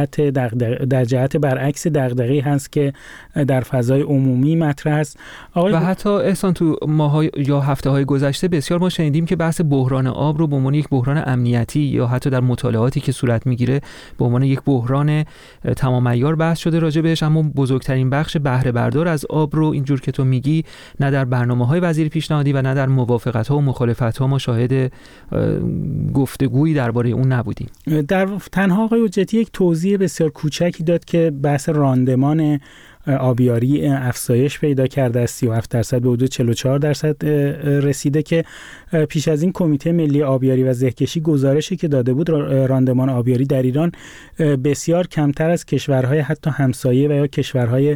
S15: در جهت برعکس دغدغه‌ای هست که در فضای عمومی مطرح است.
S1: و حتی احسان تو ماه‌ها یا هفته‌های گذشته بسیار ما شنیدیم که بحث بحران آب رو به عنوان یک بحران امنیتی یا حتی در مطالعاتی که صورت میگیره به عنوان یک بحران تمام عیار بحث شده راجع بهش، اما بزرگترین بخش بهره بردار از آب رو اینجور که تو میگی نه در برنامه‌های وزیر پیشنهادی و نه در موافقت‌ها و مخالفت‌ها ما شاهد گفتگویی درباره اون نبودیم.
S15: در تنها آقای حجتی یک توضیح بسیار کوچکی داد که بحث راندمان آبیاری افزایش پیدا کرده از 37% به حدود 44% رسیده که پیش از این کمیته ملی آبیاری و زهکشی گزارشی که داده بود راندمان آبیاری در ایران بسیار کمتر از کشورهای حتی همسایه و یا کشورهای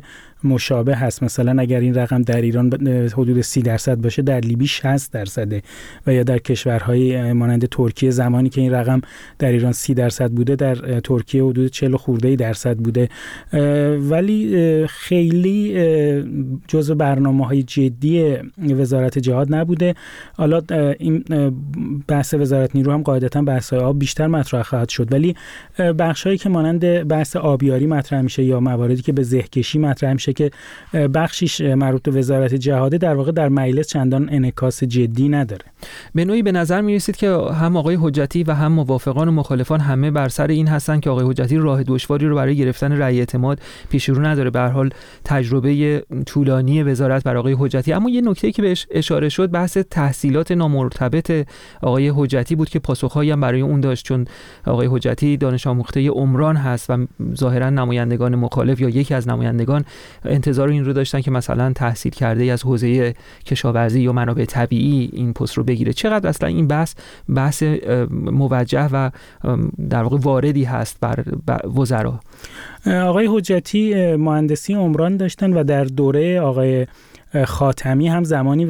S15: مشابه هست. مثلا اگر این رقم در ایران حدود 30% باشه، در لیبی 60% و یا در کشورهای مانند ترکیه زمانی که این رقم در ایران 30% بوده، در ترکیه حدود 40 خورده درصد بوده. ولی خیلی جزو برنامه‌های جدی وزارت جهاد نبوده. حالا این بحث وزارت نیرو هم قاعدتاً بحث‌های آب بیشتر مطرح خواهد شد، ولی بخشایی که مانند بحث آبیاری مطرح میشه یا مواردی که به زهکشی مطرح میشه که بخشیش مربوط به وزارت جهاده، در واقع در مجلس چندان انعکاس جدی نداره.
S1: به نوعی به نظر میرسید که هم آقای حجتی و هم موافقان و مخالفان همه بر سر این هستن که آقای حجتی راه دشواری رو برای گرفتن رأی اعتماد پیش رو نداره. به هر حال تجربه طولانی وزارت بر آقای حجتی. اما یه نکته‌ای که بهش اشاره شد بحث تحصیلات نامرتبط آقای حجتی بود که پاسخهایی هم برای اون داشت، چون آقای حجتی دانش آموخته عمران هست و ظاهرا نمایندگان مخالف یا یکی از نمایندگان انتظار این رو داشتن که مثلا تحصیل کرده از حوزه کشاورزی یا منابع طبیعی این پست رو بگیره. چقدر اصلا این بحث موجه و در واقع واردی هست بر وزرا؟
S15: آقای حجتی مهندسی عمران داشتن و در دوره آقای خاتمی هم زمانی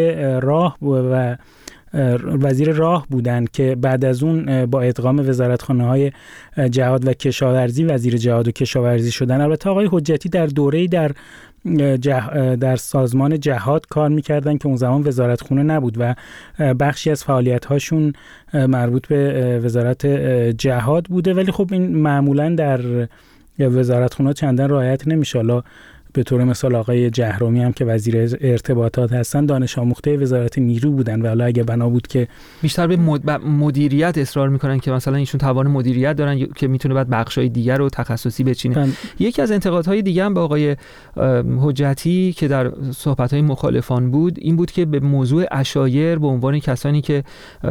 S15: وزیر راه بودند که بعد از اون با ادغام وزارتخانه‌های جهاد و کشاورزی وزیر جهاد و کشاورزی شدن. البته آقای حجتی در دوره‌ای در سازمان جهاد کار می‌کردن که اون زمان وزارتخونه نبود و بخشی از فعالیت‌هاشون مربوط به وزارت جهاد بوده، ولی خب این معمولاً در وزارتخونه چندان رعایت نمیشه. حالا به طور مثال آقای جهرومی هم که وزیر ارتباطات هستن دانش آموخته وزارت نیرو بودن و حالا اگه بنا بود که
S1: بیشتر به مدیریت اصرار میکنن که مثلا ایشون توان مدیریت دارن که میتونه بعد بخشای دیگر رو تخصصی بچینه. یکی از انتقادهای دیگه هم به آقای حجتی که در صحبت‌های مخالفان بود این بود که به موضوع عشایر به عنوان کسانی که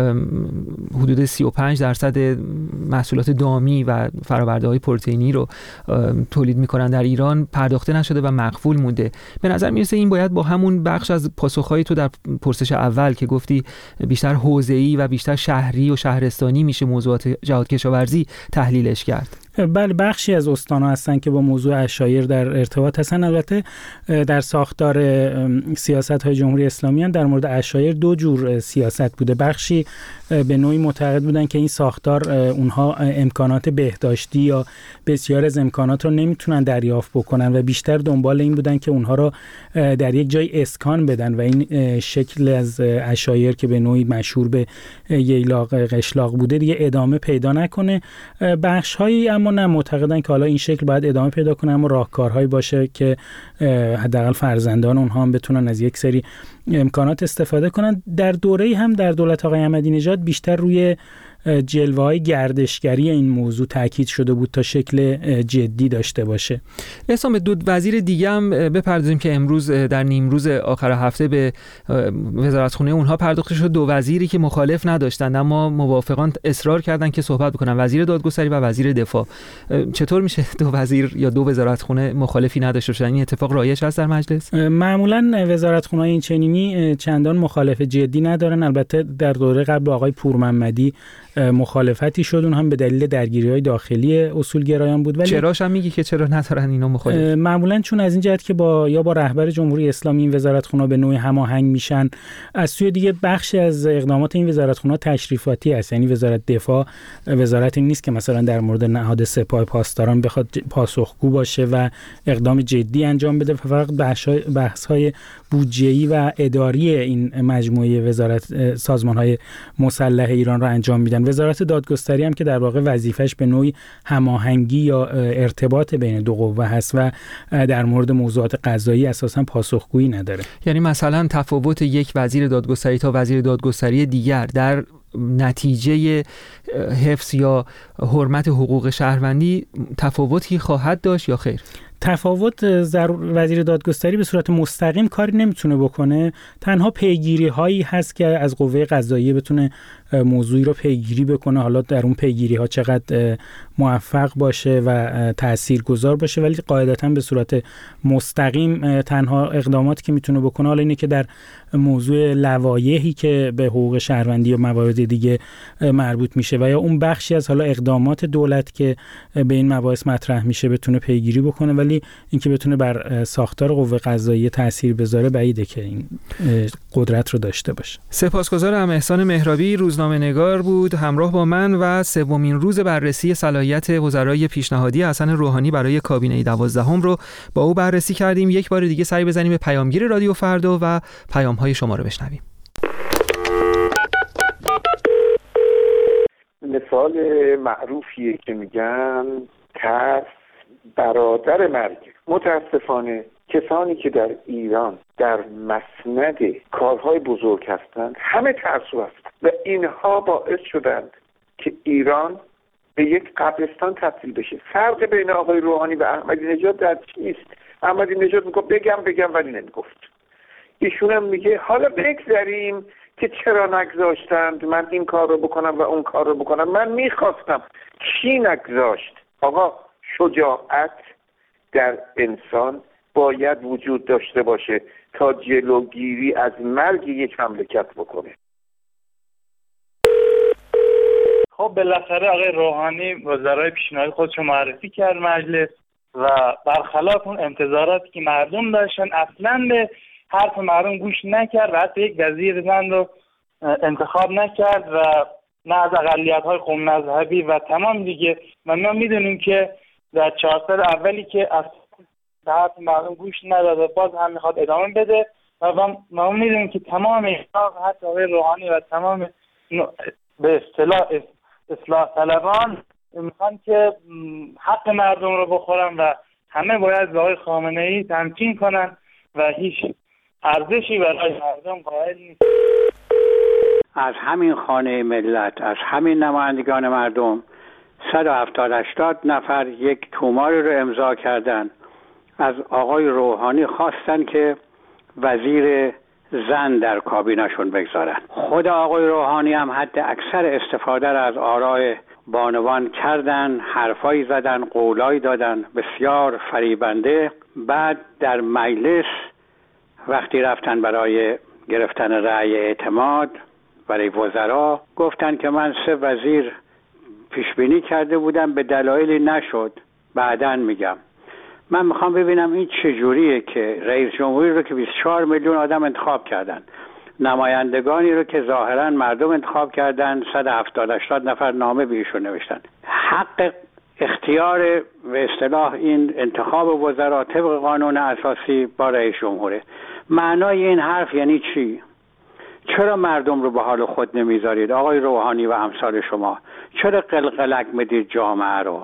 S1: حدود 35% محصولات دامی و فرآورده‌های پروتئینی رو تولید میکنن در ایران پرداخته نشده و مقفول مونده. به نظر میرسه این باید با همون بخش از پاسخهای تو در پرسش اول که گفتی بیشتر حوزه‌ای و بیشتر شهری و شهرستانی میشه موضوعات جهاد کشاورزی تحلیلش کرد.
S15: بله، بخشی از استان‌ها هستن که با موضوع عشایر در ارتباط هستن. البته در ساختار سیاست‌های جمهوری اسلامی هم در مورد عشایر دو جور سیاست بوده. بخشی به نوعی معتقد بودن که این ساختار اونها امکانات بهداشتی یا بسیار از امکانات رو نمیتونن دریافت بکنن و بیشتر دنبال این بودن که اونها رو در یک جای اسکان بدن و این شکل از عشایر که به نوعی مشهور به ییلاق قشلاق بوده دیگه ادامه پیدا نکنه. بخش‌هایی اما نه معتقدن که حالا این شکل باید ادامه پیدا کنه، اما راهکارهایی باشه که حداقل فرزندان اونها هم بتونن از یک سری امکانات استفاده کنن. در دوره‌ای هم در دولت آقای احمدی نژاد بیشتر روی جلوه‌های گردشگری این موضوع تاکید شده بود تا شکل جدی داشته باشه.
S1: احسان به دو وزیر دیگه هم بپردازیم که امروز در نیمروز آخر هفته به وزارتخونه اونها پرداخته شد. دو وزیری که مخالف نداشتند اما موافقان اصرار کردند که صحبت بکنن، وزیر دادگستری و وزیر دفاع. چطور میشه دو وزیر یا دو وزارتخونه مخالفی نداشته باشن؟ این اتفاق رایج هست در مجلس؟
S15: معمولا وزارتخونه‌های این چنینی چندان مخالف جدی ندارن. البته در دوره قبل آقای پورمحمدی مخالفتی شد، اون هم به دلیل درگیری‌های داخلی اصولگرایان بود. ولی
S1: چراش هم میگی که چرا ندارن اینا مخالف؟
S15: معمولا چون از این جهت که با رهبر جمهوری اسلامی این وزارتخونه به نوعی هماهنگ میشن. از سوی دیگه بخشی از اقدامات این وزارتخونه تشریفاتی است، یعنی وزارت دفاع وزارتی نیست که مثلا در مورد نهاد سپاه پاسداران بخواد پاسخگو باشه و اقدام جدی انجام بده. فقط بحث‌های بودجه‌ای و اداری این مجموعه سازمان‌های مسلح ایران را انجام میدن. وزارت دادگستری هم که در واقع وظیفش به نوعی هماهنگی یا ارتباط بین دو قوه هست و در مورد موضوعات قضایی اساساً پاسخگویی نداره.
S1: یعنی مثلا تفاوت یک وزیر دادگستری تا وزیر دادگستری دیگر در نتیجه حفظ یا حرمت حقوق شهروندی تفاوتی خواهد داشت یا خیر؟
S15: تفاوت وزیر دادگستری به صورت مستقیم کاری نمیتونه بکنه. تنها پیگیری هایی هست که از قوه قضاییه بتونه موضوعی رو پیگیری بکنه، حالا در اون پیگیری ها چقدر موفق باشه و تاثیرگذار باشه، ولی قاعدتاً به صورت مستقیم تنها اقداماتی که میتونه بکنه حالا اینه که در موضوع لوایحی که به حقوق شهروندی و موارد دیگه مربوط میشه و یا اون بخشی از حالا اقدامات دولت که به این مباحث مطرح میشه بتونه پیگیری بکنه، ولی ولی اینکه بتونه بر ساختار قوه قضاییه تاثیر بذاره بعیده که این قدرت رو داشته باشه.
S1: سپاسگزارم. احسان مهرابی روزنامه‌نگار بود همراه با من و سومین روز بررسی صلاحیت وزرای پیشنهادی حسن روحانی برای کابینه 12 رو با او بررسی کردیم. یک بار دیگه سری بزنیم به پیامگیر رادیو فردا و پیام‌های شما رو بشنویم.
S16: مثال معروفیه که میگن ترس برادر مرگ. متاسفانه کسانی که در ایران در مسند کارهای بزرگ هستند همه ترسو هستند و اینها باعث شدند که ایران به یک قبرستان تبدیل بشه. فرق بین آقای روحانی و احمدی نژاد در چیست؟ احمدی نژاد میگه بگم ولی نمیگفت. ایشون هم میگه حالا بگذاریم که چرا نگذاشتند من این کار رو بکنم و اون کار رو بکنم. من میخواستم، کی نگذاشت؟ آقا شجاعت در انسان باید وجود داشته باشه تا جلوگیری از مرگ یک مملکت بکنه.
S17: خب بالاخره آقای روحانی وزرای پیشنهادی خودش رو معرفی کرد مجلس و برخلاف اون انتظاراتی که مردم داشتن اصلا به حرف مردم گوش نکرد و حتی یک وزیر زن رو انتخاب نکرد و نه از اقلیت‌های قوم مذهبی و تمام دیگه. و ما میدونیم که در 4 سال اولی که از حرف مردم گوش نداد و باز هم میخواد ادامه بده و ما میدونیم که تمام حتی آقای روحانی و تمام به اصلاح طلبان میخوان که حق مردم رو بخورن و همه باید به آقای خامنه‌ای تمکین کنن و هیچ ارزشی برای مردم قائل نیست.
S11: از همین خانه ملت، از همین نمایندگان مردم 170-80 نفر یک توماری رو امضا کردن. از آقای روحانی خواستن که وزیر زن در کابینه‌شون بگذارن. خود آقای روحانی هم حد اکثر استفاده از آراء بانوان کردن، حرفایی زدن، قولایی دادن بسیار فریبنده. بعد در مجلس وقتی رفتن برای گرفتن رأی اعتماد برای وزرا گفتن که من 3 وزیر پیش بینی کرده بودم به دلایلی نشد، بعداً میگم. من میخوام ببینم این چجوریه که رئیس جمهوری رو که 24 میلیون آدم انتخاب کردن، نمایندگانی رو که ظاهراً مردم انتخاب کردن 170-80 نفر نامه به ایشون نوشتن، حق اختیار به اصطلاح این انتخاب وزرا طبق قانون اساسی با رئیس جمهوره. معنای این حرف یعنی چی؟ چرا مردم رو به حال خود نمیذارید آقای روحانی و امثال شما؟ چرا قلقلک میدید جامعه رو؟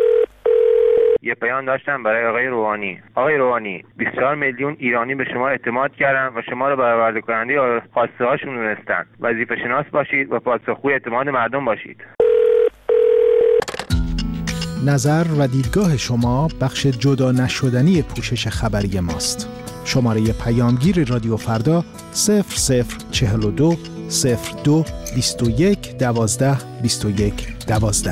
S18: یه پیام داشتم برای آقای روحانی. آقای روحانی، 24 میلیون ایرانی به شما اعتماد کردن و شما رو برآورده کننده خواسته هاشون دونستن. وظیفه شناس باشید و پاسخگوی اعتماد مردم باشید.
S19: نظر و دیدگاه شما بخش جدا نشدنی پوشش خبری ماست. شماره پیامگیر رادیو فردا 0042 02 21 12 21 12.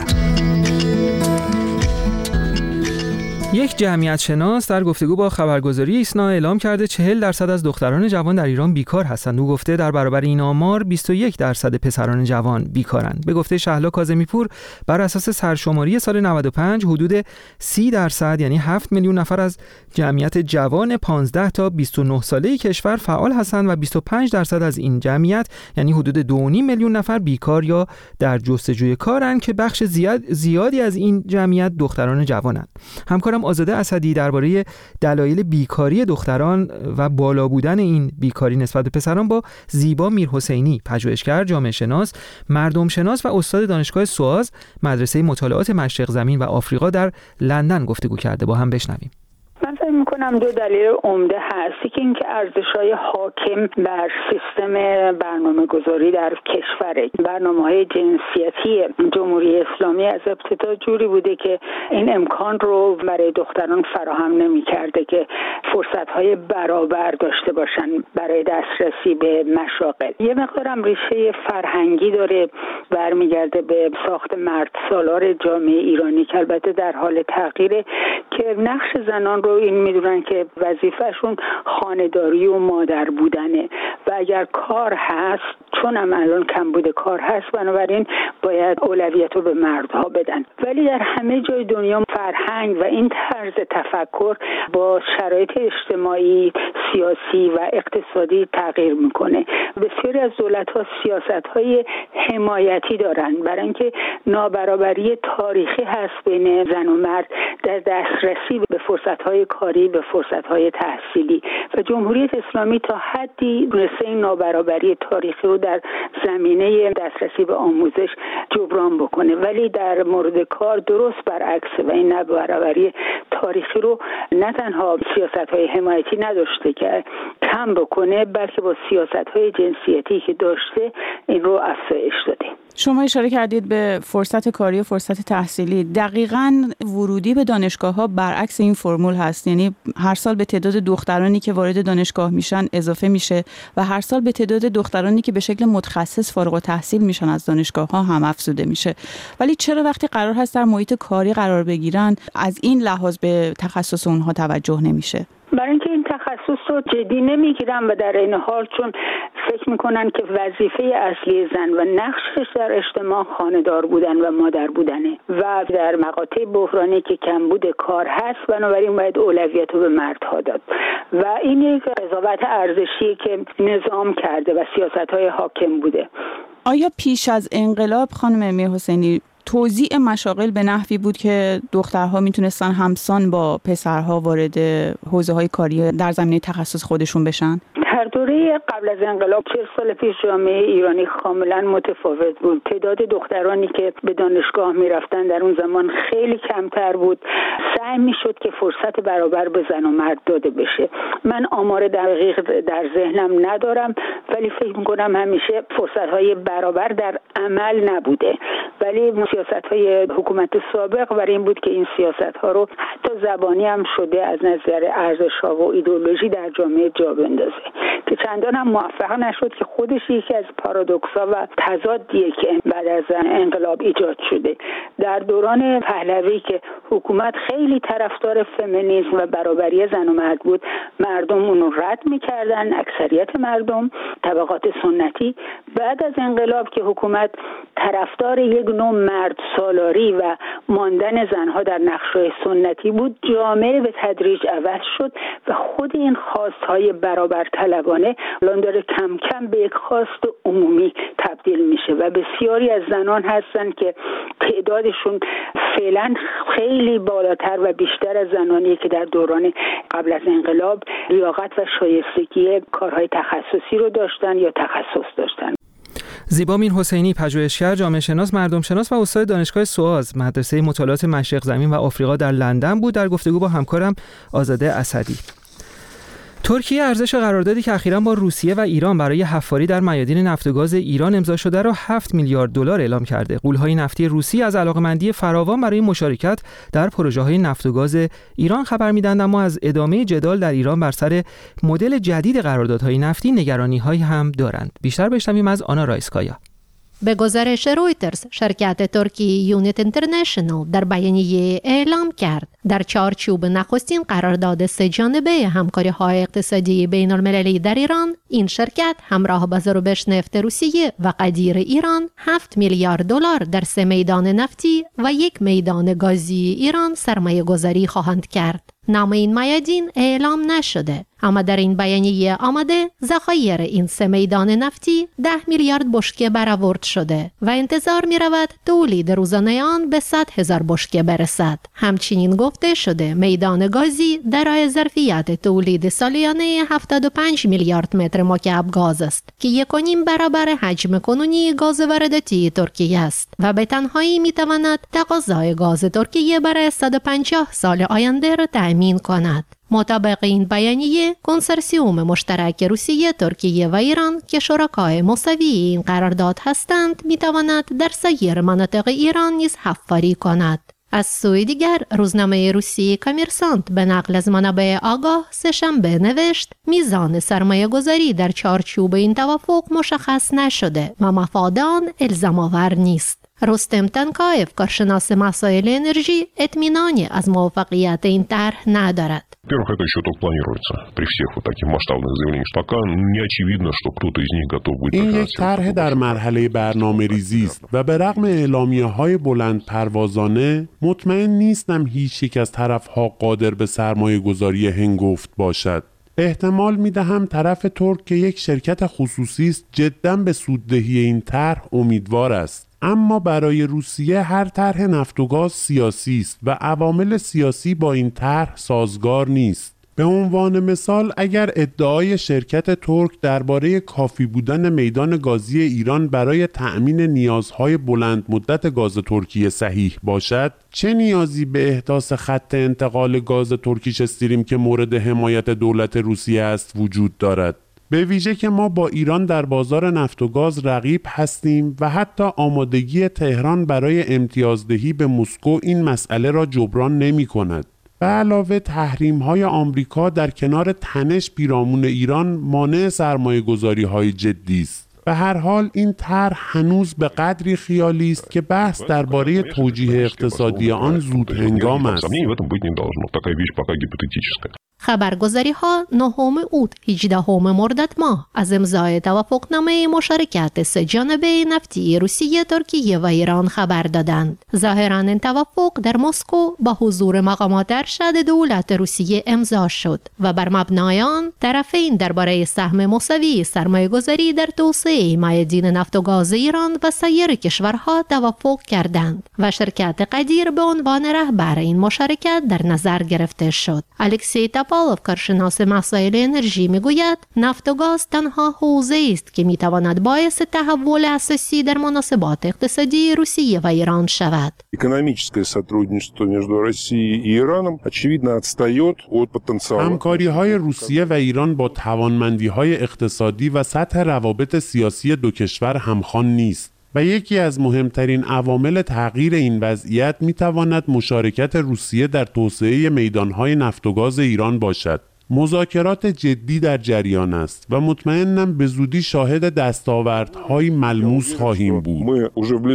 S1: یک جمعیت شناس در گفتگو با خبرگزاری ایسنا اعلام کرده 40% از دختران جوان در ایران بیکار هستند. او گفته در برابر این آمار 21% پسران جوان بیکارند. به گفته شهلا کاظمی پور بر اساس سرشماری سال 95 حدود 30% یعنی 7 میلیون نفر از جمعیت جوان 15 تا 29 ساله کشور فعال هستند و 25% از این جمعیت یعنی حدود 2.5 میلیون نفر بیکار یا در جستجوی کارند که بخش زیادی از این جمعیت دختران جوانند. همکارم آزاده اسدی درباره دلایل بیکاری دختران و بالا بودن این بیکاری نسبت به پسران با زیبا میرحسینی، پژوهشگر، جامعه شناس، مردم شناس و استاد دانشگاه سواز مدرسه مطالعات مشرق زمین و آفریقا در لندن گفتگو کرده. با هم بشنویم.
S5: من فکر میکنم 2 دلیل عمده هست. یکی این که ارزش‌های حاکم بر سیستم برنامه‌گذاری در کشور، برنامه‌های جنسیتی جمهوری اسلامی از ابتدا جوری بوده که این امکان رو برای دختران فراهم نمی‌کرده که فرصت‌های برابر داشته باشن برای دسترسی به مشاغل. یه مقدارم ریشه فرهنگی داره، برمیگرده به ساخت مردسالار جامعه ایرانی که البته در حال تغییره، که نقش زنان رو این میدونن که وظیفهشون خانه‌داری و مادر بودنه و اگر کار هست، چون هم الان کمبود کار هست، بنابراین باید اولویت رو به مردها بدن. ولی در همه جای دنیا فرهنگ و این طرز تفکر با شرایط اجتماعی، سیاسی و اقتصادی تغییر میکنه. بسیاری از دولت‌ها سیاست‌های حمایتی دارن برای اینکه نابرابری تاریخی هست بین زن و مرد در دسترسی به فرصت‌های کاری، به فرصت‌های تحصیلی و جمهوری اسلامی تا حدی تونسته این نابرابری تاریخی رو در زمینه دسترسی به آموزش جبران بکنه، ولی در مورد کار درست برعکس و این نابرابری تاریخی رو نه تنها سیاست‌های حمایتی نداشته که کم بکنه، بلکه با سیاست‌های جنسیتی که داشته این رو افزایش داده.
S20: شما اشاره کردید به فرصت کاری و فرصت تحصیلی. دقیقاً ورودی به دانشگاه‌ها برعکس این فرمول هست، یعنی هر سال به تعداد دخترانی که وارد دانشگاه میشن اضافه میشه و هر سال به تعداد دخترانی که به شکل متخصص فارغ التحصیل میشن از دانشگاه‌ها هم افزوده میشه. ولی چرا وقتی قرار هست در محیط کاری قرار بگیرن از این لحاظ به تخصص اونها توجه نمیشه؟
S5: برای اینکه این تخصص رو جدی نمیگیرن و در این حال چون فکر میکنن که وظیفه اصلی زن و نقشش در اجتماع خانه‌دار بودن و مادر بودنه و در مقاطع بحرانی که کمبود کار هست، بنابراین باید اولویت رو به مردها داد و این یک قضاوت ارزشی که نظام کرده و سیاست‌های حاکم بوده.
S20: آیا پیش از انقلاب خانم میرحسینی توزیع مشاغل به نحوی بود که دخترها میتونستن همسان با پسرها وارد حوزه‌های کاری در زمینه تخصص خودشون بشن؟
S5: در دوره قبل از انقلاب 40 سال پیش جامعه ایرانی کاملا متفاوت بود. تعداد دخترانی که به دانشگاه میرفتن در اون زمان خیلی کمتر بود. سعی میشد که فرصت برابر به زن و مرد داده بشه. من آمار دقیق در ذهنم ندارم، ولی فکر میکنم همیشه فرصت‌های برابر در عمل نبوده، ولی سیاست‌های حکومت سابق برای این بود که این سیاست‌ها رو حتی زبانی هم شده از نظر ارزش‌ها و ایدئولوژی در جامعه جا بندازه که چندان هم موفق نشد که خودش یکی از پارادوکس‌ها و تضادیه که بعد از انقلاب ایجاد شده. در دوران پهلوی که حکومت خیلی طرفدار فمینیسم و برابری زن و مرد بود، مردم اون رو رد می‌کردن، اکثریت مردم، طبقات سنتی. بعد از انقلاب که حکومت طرفدار یک نوع مرد سالاری و ماندن زنها در نقش‌های سنتی بود، جامعه به تدریج عوض شد و خود این خواست‌های برابر طلبانه الان داره کم کم به یک خواست عمومی تبدیل میشه و بسیاری از زنان هستن که تعدادشون فعلا خیلی بالاتر و بیشتر از زنانی که در دوران قبل از انقلاب لیاقت و شایستگی کارهای تخصصی رو داشتن یا تخصص داشتن.
S1: زیبا میرحسینی، پژوهشگر، جامعه شناس، مردم شناس و استاد دانشگاه سواز، مدرسه مطالعات مشرق زمین و آفریقا در لندن بود در گفتگو با همکارم آزاده اسدی. ترکیه ارزش قراردادی که اخیراً با روسیه و ایران برای حفاری در میادین نفت و گاز ایران امضا شده را 7 میلیارد دلار اعلام کرده. غول‌های نفتی روسی از علاقه‌مندی فراوان برای مشارکت در پروژه‌های نفت و گاز ایران خبر می‌دهند، اما از ادامه جدال در ایران بر سر مدل جدید قراردادهای نفتی نگرانی‌هایی هم دارند. بیشتر بشنویم از آنا رایسکایا.
S21: به گزارش رویترز، شرکت ترکی یونیت اینترنشنال در بیانیه اعلام کرد در چارچوب نخستین قرارداد سه‌جانبه همکاری‌های اقتصادی بین‌المللی در ایران، این شرکت همراه با ذروبش نفت روسیه و قدیر ایران 7 میلیارد دلار در 3 میدان نفتی و 1 میدان گازی ایران سرمایه گذاری خواهند کرد. نام این میادین اعلام نشده، اما در این بیانیه آمده ذخایر این 3 میدان نفتی 10 میلیارد بشکه برآورد شده و انتظار می رود تولید روزانه آن به 100,000 بشکه برسد. همچنین گفته شده میدان گازی دارای ظرفیت تولید سالیانه 75 میلیارد متر مکعب گاز است که 1.5 برابر حجم کنونی گاز وارداتی ترکیه است و به تنهایی می تواند تقاضای گاز ترکیه برای 150 سال آینده را تأمین کند. مطابق این بیانیه، کنسرسیوم مشترک روسیه، ترکیه و ایران که شرکای مساوی این قرارداد هستند، می تواند در سایر مناطق ایران نیز حفاری کند. از سوی دیگر، روزنامه روسی کامرسانت به نقل از منابع آگاه سه‌شنبه نوشت میزان سرمایه گذاری در چارچوب این توافق مشخص نشده و مفاد آن الزام آور نیست. رستم تنکایف، کارشناس مسائل انرژی، اطمینانی از موفقیت این طرح ندارد.
S6: Во-первых, это еще только планируется при всех вот таких масштабных заявлениях. Пока не очевидно, что кто-то из них готов будет.
S22: این یک طرح در مرحله برنامه‌ریزی است و به رغم اعلامیه‌های بلند پروازانه مطمئن نیستم هیچ یک از طرف‌ها قادر به سرمایه‌گذاری هنگفت باشد. احتمال می‌دهم طرف ترک که یک شرکت خصوصی است جداً به سوددهی این طرح امیدوار است. اما برای روسیه هر طرح نفت و گاز سیاسی است و عوامل سیاسی با این طرح سازگار نیست. به عنوان مثال اگر ادعای شرکت ترک درباره کافی بودن میدان گازی ایران برای تأمین نیازهای بلند مدت گاز ترکیه صحیح باشد، چه نیازی به احداث خط انتقال گاز ترکیش استریم که مورد حمایت دولت روسیه است وجود دارد؟ به ویژه که ما با ایران در بازار نفت و گاز رقیب هستیم و حتی آمادگی تهران برای امتیازدهی به مسکو این مسئله را جبران نمی کند. به علاوه تحریم‌های آمریکا در کنار تنش پیرامون ایران مانع سرمایه‌گذاری‌های جدی است. به هر حال این طرح هنوز به قدری خیالی است که بحث درباره توجیه اقتصادی آن زود هنگام است.
S21: خبرگزاری ها 9 اوت 18 مرداد ماه از امضای توافقنامه مشارکت سه جانبه نفتی روسیه، ترکیه و ایران خبر دادند. ظاهراً این توافق در مسکو با حضور مقامات ارشد دولت روسیه امضا شد و بر مبنای آن طرفین درباره سهم مساوی سرمایه‌گذاری در توسعه میادین نفت و گاز ایران و سایر کشورها توافق کردند و شرکت قدیر به عنوان رهبر این مشارکت در نظر گرفته شد. الکسی پاولوف، کارشناس مسائل انرژی، میگوید نفت و گاز تنها حوزه است که میتواند باعث تحول اساسی در مناسبات اقتصادی روسیه و ایران شود.
S6: Экономическое сотрудничество между Россией и Ираном очевидно отстает от потенциала.
S22: همکاری‌های روسیه و ایران با توانمندی‌های اقتصادی و سطح روابط سیاسی دو کشور همخوان نیست. و یکی از مهمترین عوامل تغییر این وضعیت میتواند مشارکت روسیه در توسعه میدانهای نفت و گاز ایران باشد. مذاکرات جدی در جریان است و مطمئنم به زودی شاهد دستاوردهای ملموس خواهیم بود.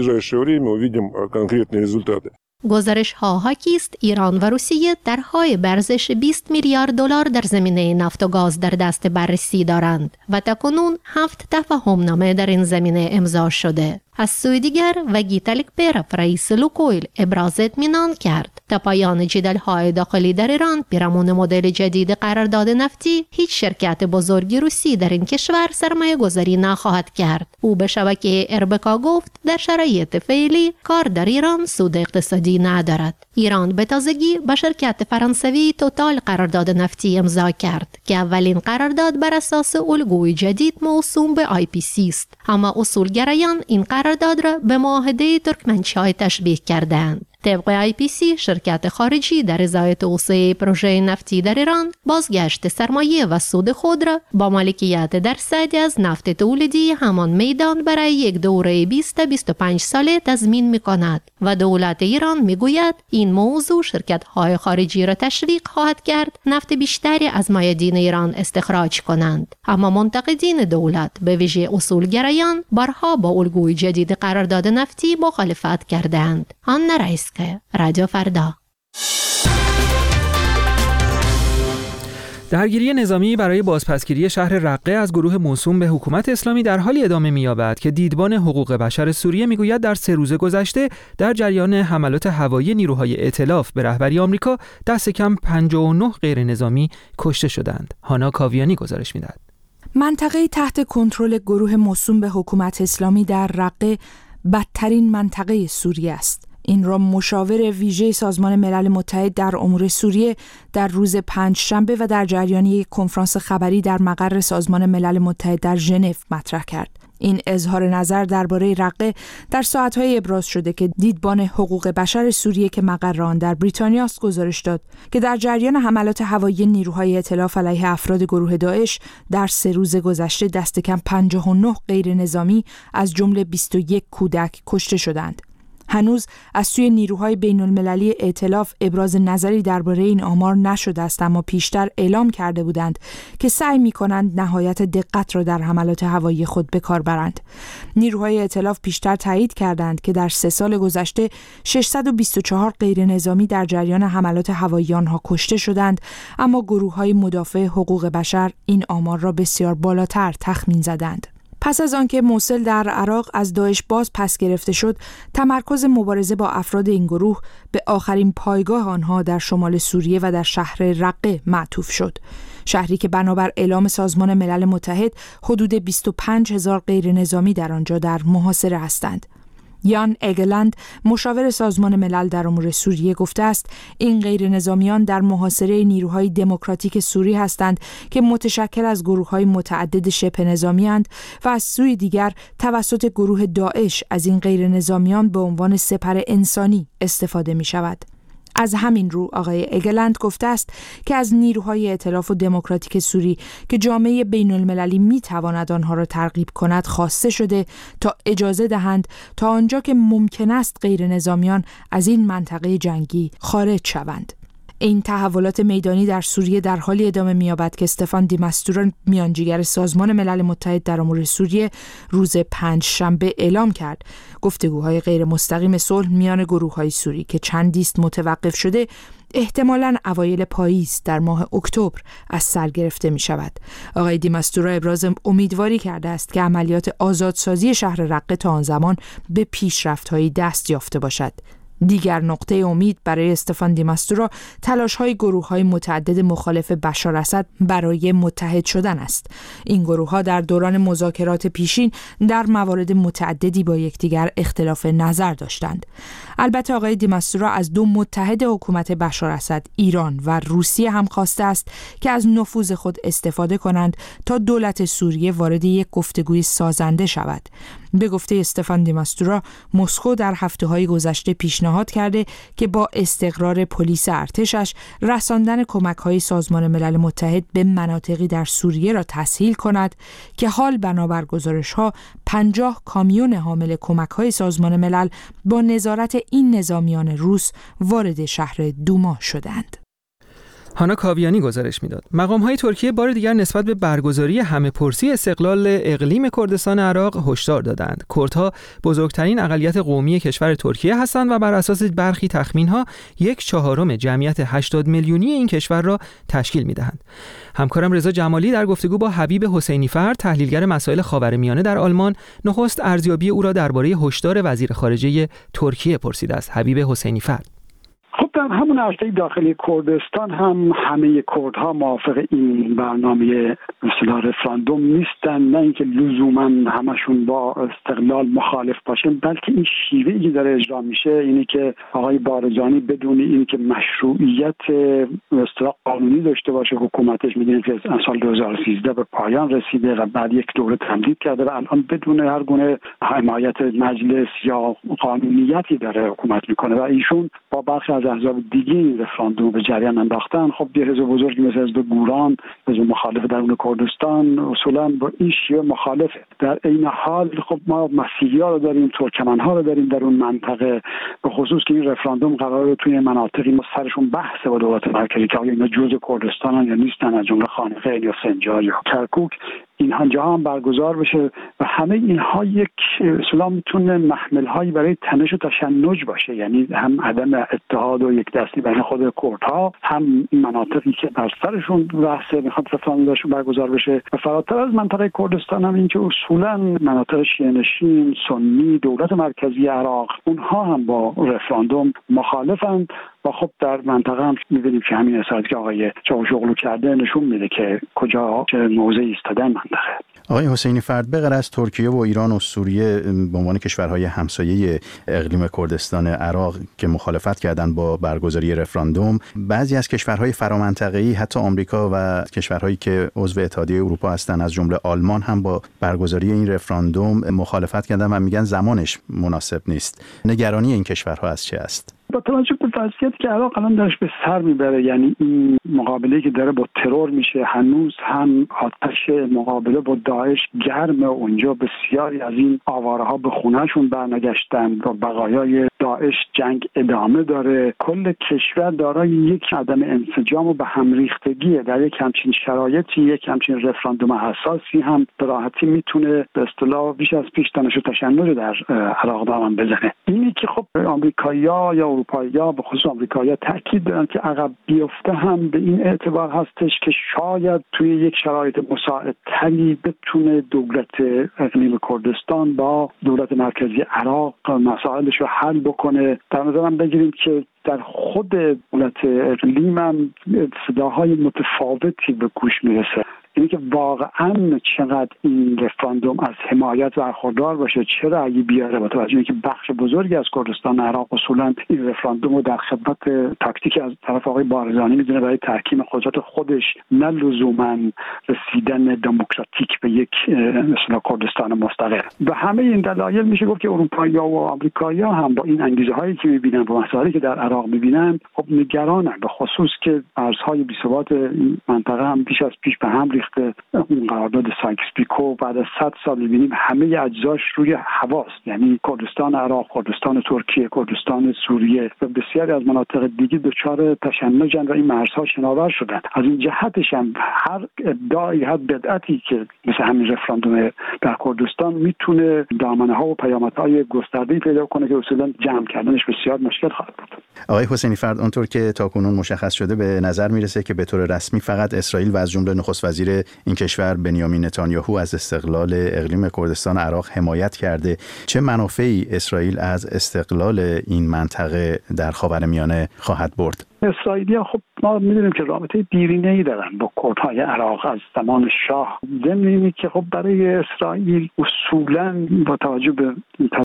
S21: گزارش ها حاکی است ایران و روسیه درهای ارزش 20 میلیارد دلار در زمینه نفت و گاز در دست بررسی دارند و تاکنون 7 تفاهمنامه در این زمینه امضا شده. از سوی دیگر وگیتالیک پیرف، رئیس لوکویل، ابراز اطمینان کرد تا پایان جدل‌های داخلی در ایران پیرامون مدل جدید قرارداد نفتی هیچ شرکت بزرگی روسی در این کشور سرمایه گذاری نخواهد کرد. او به شبکه اربکا گفت در شرایط فعلی کار در ایران سود اقتصادی ندارد. ایران به تازگی با شرکت فرانسوی توتال قرارداد نفتی امضا کرد که اولین قرارداد بر اساس الگوی جدید موسوم به IPC است، اما اصولگرایان این قرارداد را به معاهده ترکمنچای تشبیه کردند. طبق IPC شرکت خارجی در ازای توسعه پروژه نفتی در ایران بازگشت سرمایه و سود خود را با مالکیت درصدی از نفت تولیدی همان میدان برای یک دوره 20 تا 25 ساله تضمین می‌کند و دولت ایران میگوید این موضوع شرکت‌های خارجی را تشویق خواهد کرد نفت بیشتری از میادین ایران استخراج کنند. اما منتقدین دولت به ویژه اصولگرایان بارها با الگوی جدید قرارداد نفتی مخالفت کردند. آنا رایسکا، رادیو فردا.
S1: درگیری نظامی برای بازپسگیری شهر رقه از گروه موسوم به حکومت اسلامی در حالی ادامه می‌یابد که دیدبان حقوق بشر سوریه میگوید در 3 روز گذشته در جریان حملات هوایی نیروهای ائتلاف به رهبری آمریکا دست کم 59 غیر نظامی کشته شدند. هانا کاویانی گزارش می‌دهد.
S23: منطقه تحت کنترل گروه موسوم به حکومت اسلامی در رقه بدترین منطقه سوریه است. این را مشاور ویژه سازمان ملل متحد در امور سوریه در روز پنجشنبه و در جریان یک کنفرانس خبری در مقر سازمان ملل متحد در ژنو مطرح کرد. این اظهار نظر درباره رقه در ساعت‌های ابراز شده که دیدبان حقوق بشر سوریه که مقر آن در بریتانیا است گزارش داد که در جریان حملات هوایی نیروهای ائتلاف علیه افراد گروه داعش در 3 روز گذشته دست کم 59 غیر نظامی از جمله 21 کودک کشته شدند. هنوز از سوی نیروهای بین‌المللی ائتلاف ابراز نظری درباره این آمار نشده است، اما پیشتر اعلام کرده بودند که سعی می‌کنند نهایت دقت را در حملات هوایی خود به کار برند. نیروهای ائتلاف پیشتر تایید کردند که در 3 سال گذشته 624 غیرنظامی در جریان حملات هوایی آنها کشته شدند، اما گروه‌های مدافع حقوق بشر این آمار را بسیار بالاتر تخمین زدند. پس از آنکه موصل در عراق از داعش باز پس گرفته شد، تمرکز مبارزه با افراد این گروه به آخرین پایگاه آنها در شمال سوریه و در شهر رقه معطوف شد. شهری که بنابر اعلام سازمان ملل متحد حدود 25,000 غیرنظامی در آنجا در محاصره هستند. یان اگلند، مشاور سازمان ملل در امور سوریه، گفته است این غیرنظامیان در محاصره نیروهای دموکراتیک سوری هستند که متشکل از گروه‌های متعدد شبه نظامی‌اند و از سوی دیگر توسط گروه داعش از این غیرنظامیان به عنوان سپر انسانی استفاده می‌شود. از همین رو آقای اگلند گفته است که از نیروهای ائتلاف و دموکراتیک سوری که جامعه بین‌المللی می‌تواند آنها را ترغیب کند خواسته شده تا اجازه دهند تا آنجا که ممکن است غیرنظامیان از این منطقه جنگی خارج شوند. این تحولات میدانی در سوریه در حالی ادامه می‌یابد که استفان دی ماستورا، میانجیگر سازمان ملل متحد در امور سوریه، روز 5 شنبه اعلام کرد گفتگوهای غیر مستقیم صلح میان گروه‌های سوری که چندی است متوقف شده احتمالاً اوایل پاییز در ماه اکتبر از سر گرفته می شود. آقای دی ماستورا ابراز امیدواری کرده است که عملیات آزادسازی شهر رقه تا آن زمان به پیشرفت‌هایی دست یافته باشد. دیگر نقطه امید برای استفان دی ماستورا تلاش‌های گروه‌های متعدد مخالف بشار اسد برای متحد شدن است. این گروه‌ها در دوران مذاکرات پیشین در موارد متعددی با یکدیگر اختلاف نظر داشتند. البته آقای دی ماستورا از 2 متحد حکومت بشار اسد، ایران و روسیه هم خواسته است که از نفوذ خود استفاده کنند تا دولت سوریه وارد یک گفتگوی سازنده شود. به گفته استفان دی ماستورا، مسکو در هفته‌های گذشته پیشنهاد کرده که با استقرار پلیس ارتشش رساندن کمک‌های سازمان ملل متحد به مناطقی در سوریه را تسهیل کند که حال بنابر گزارش‌ها 50 کامیون حامل کمک‌های سازمان ملل با نظارت این نظامیان روس وارد شهر دوما شدند.
S1: هانا کاویانی گزارش میداد. مقام‌های ترکیه بار دیگر نسبت به برگزاری همه‌پرسی استقلال اقلیم کردستان عراق هشدار دادند. کردها بزرگترین اقلیت قومی کشور ترکیه هستند و بر اساس برخی تخمین‌ها 1/4 جمعیت 80 میلیونی این کشور را تشکیل می‌دهند. همکارم رضا جمالی در گفتگو با حبیب حسینی‌فر، تحلیلگر مسائل خاورمیانه در آلمان، نخست ارزیابی او را درباره هشدار وزیر خارجه ترکیه پرسیده است. حبیب حسینی‌فر:
S3: خب در همون عرصه داخلی کردستان هم همه کردها موافق این برنامه مثلا رفراندوم نیستن، نه اینکه لزوما همشون با استقلال مخالف باشن، بلکه این شیوهی که داره اجرا میشه اینه که آقای بارزانی بدون اینکه مشروعیت اصطلاح قانونی داشته باشه حکومتش، میدونید که از سال 2013 به پایان رسیده و بعد یک دوره تمدید کرده و الان بدون هر گونه حمایت مجلس یا قانونیتی داره حکومت میکنه و ایشون با برخی از احزاب دیگه این رفراندوم به جریان انداختن. خب یه حزب بزرگی مثل حزب گوران، حزب مخالف درون کردستان، اصولا با این شیوه مخالفه. در این حال خب ما مسیحی‌ها رو داریم، ترکمن‌ها رو داریم در اون منطقه، به خصوص که این رفراندوم قراره توی مناطقی سرشون بحثه با دولت مرکزی که آیا اینا جزء کردستانن یا نیستن، از جمله خانقین یا سنجار یا کرکوک، این جاها هم برگزار بشه و همه اینها یک اصولا میتونه محمل‌هایی برای تنش و تشنج باشه، یعنی هم عدم اتحاد و یک دستی بین خود کردها، هم مناطقی که بر سرشون بحث میخواد رفراندومشون برگزار بشه و فراتر از منطقه کردستان هم این که اصولا مناطق شیعه‌نشین، سنی، دولت مرکزی عراق، اونها هم با رفراندوم مخالفن و خب در منطقه هم می‌بینیم که همین اصالتی که آقای چاوشوغلو کرده نشون میده که کجا چه موضعی ایستادن منطقه.
S7: آقای حسینی‌فر، به غیر از ترکیه و ایران و سوریه به عنوان کشورهای همسایه اقلیم کردستان عراق که مخالفت کردند با برگزاری رفراندوم، بعضی از کشورهای فرامنطقه‌ای حتی آمریکا و کشورهایی که عضو اتحادیه اروپا هستند از جمله آلمان هم با برگزاری این رفراندوم مخالفت کردند و میگن زمانش مناسب نیست. نگرانی این کشورها از چه است؟
S3: با توجه به وضعیتی که عراق الان دارش به سر میبره، یعنی این مقابله که داره با ترور میشه، هنوز هم آتش مقابله با داعش گرمه اونجا، بسیاری از این آوارها به خونهشون برنگشتن و بقایای داعش جنگ ادامه داره. کل کشور دارای یک عدم انسجام و به هم ریختگیه. در یک همچین شرایطی یک همچین رفراندوم حساسی هم به راحتی میتونه به اصطلاح بیش از پیش تنش و تشنج در عراق دامن بزنه. اینی که خب آمریکایی‌ها یا اروپایی‌ها به خصوص آمریکایی‌ها تاکید دارن که عقب بیفته هم به این اعتبار هستش که شاید توی یک شرایط مساعدتری بتونه دولت اقلیم کردستان با دولت مرکزی عراق مسائلش رو حل بکنه. در نظرم بگیریم که در خود دولت اقلیم هم صداهای متفاوتی به گوش میرسه. اینی که واقعا چقدر این رفراندوم از حمایت برخوردار باشه، چه رأیی بیاره، با توجه اینکه بخش بزرگی از کردستان عراق اصولا این رفراندوم رو در خدمت تاکتیک از طرف آقای بارزانی میدونه برای تحکیم قدرت خودش، نه لزوما رسیدن دموکراتیک به یک مثلا کردستان مستقل. به همه این دلایل میشه گفت که اروپایی‌ها و آمریکایی‌ها هم با این انگیزه‌هایی که می‌بینن و مسائلی که در عراق می‌بینن خب نگرانن، به خصوص که ارزهای بی‌ثبات این منطقه هم بیش از پیش به هم ریخته. اون قرارداد سایکس پیکو بعد از 100 سال می‌بینیم همه اجزاش روی هواست، یعنی کردستان عراق، کردستان ترکیه، کردستان سوریه و بسیاری از مناطق دیگه دچار تشنجن و این مرزها شناور شدن. از این جهتش هم هر ادعایی، هر بدعتی که مثل همین رفراندوم در کردستان میتونه دامنه‌ها و پیامدهای گسترده‌ای پیدا کنه که اصولا جمع کردنش بسیار مشکل خواهد بود.
S7: آقای حسینی فرد، اونطور که تاکنون مشخص شده به نظر میرسه که به طور رسمی فقط اسرائیل و از جمله نخست وزیر این کشور بنیامین نتانیاهو از استقلال اقلیم کردستان عراق حمایت کرده. چه منافعی اسرائیل از استقلال این منطقه در خاورمیانه خواهد برد؟
S3: اسرائیلی‌ها خب ما می‌دونیم که رابطه دیرینه‌ای دارن با کردهای عراق از زمان شاه. ضمن اینه که خب برای اسرائیل اصولاً با توجه به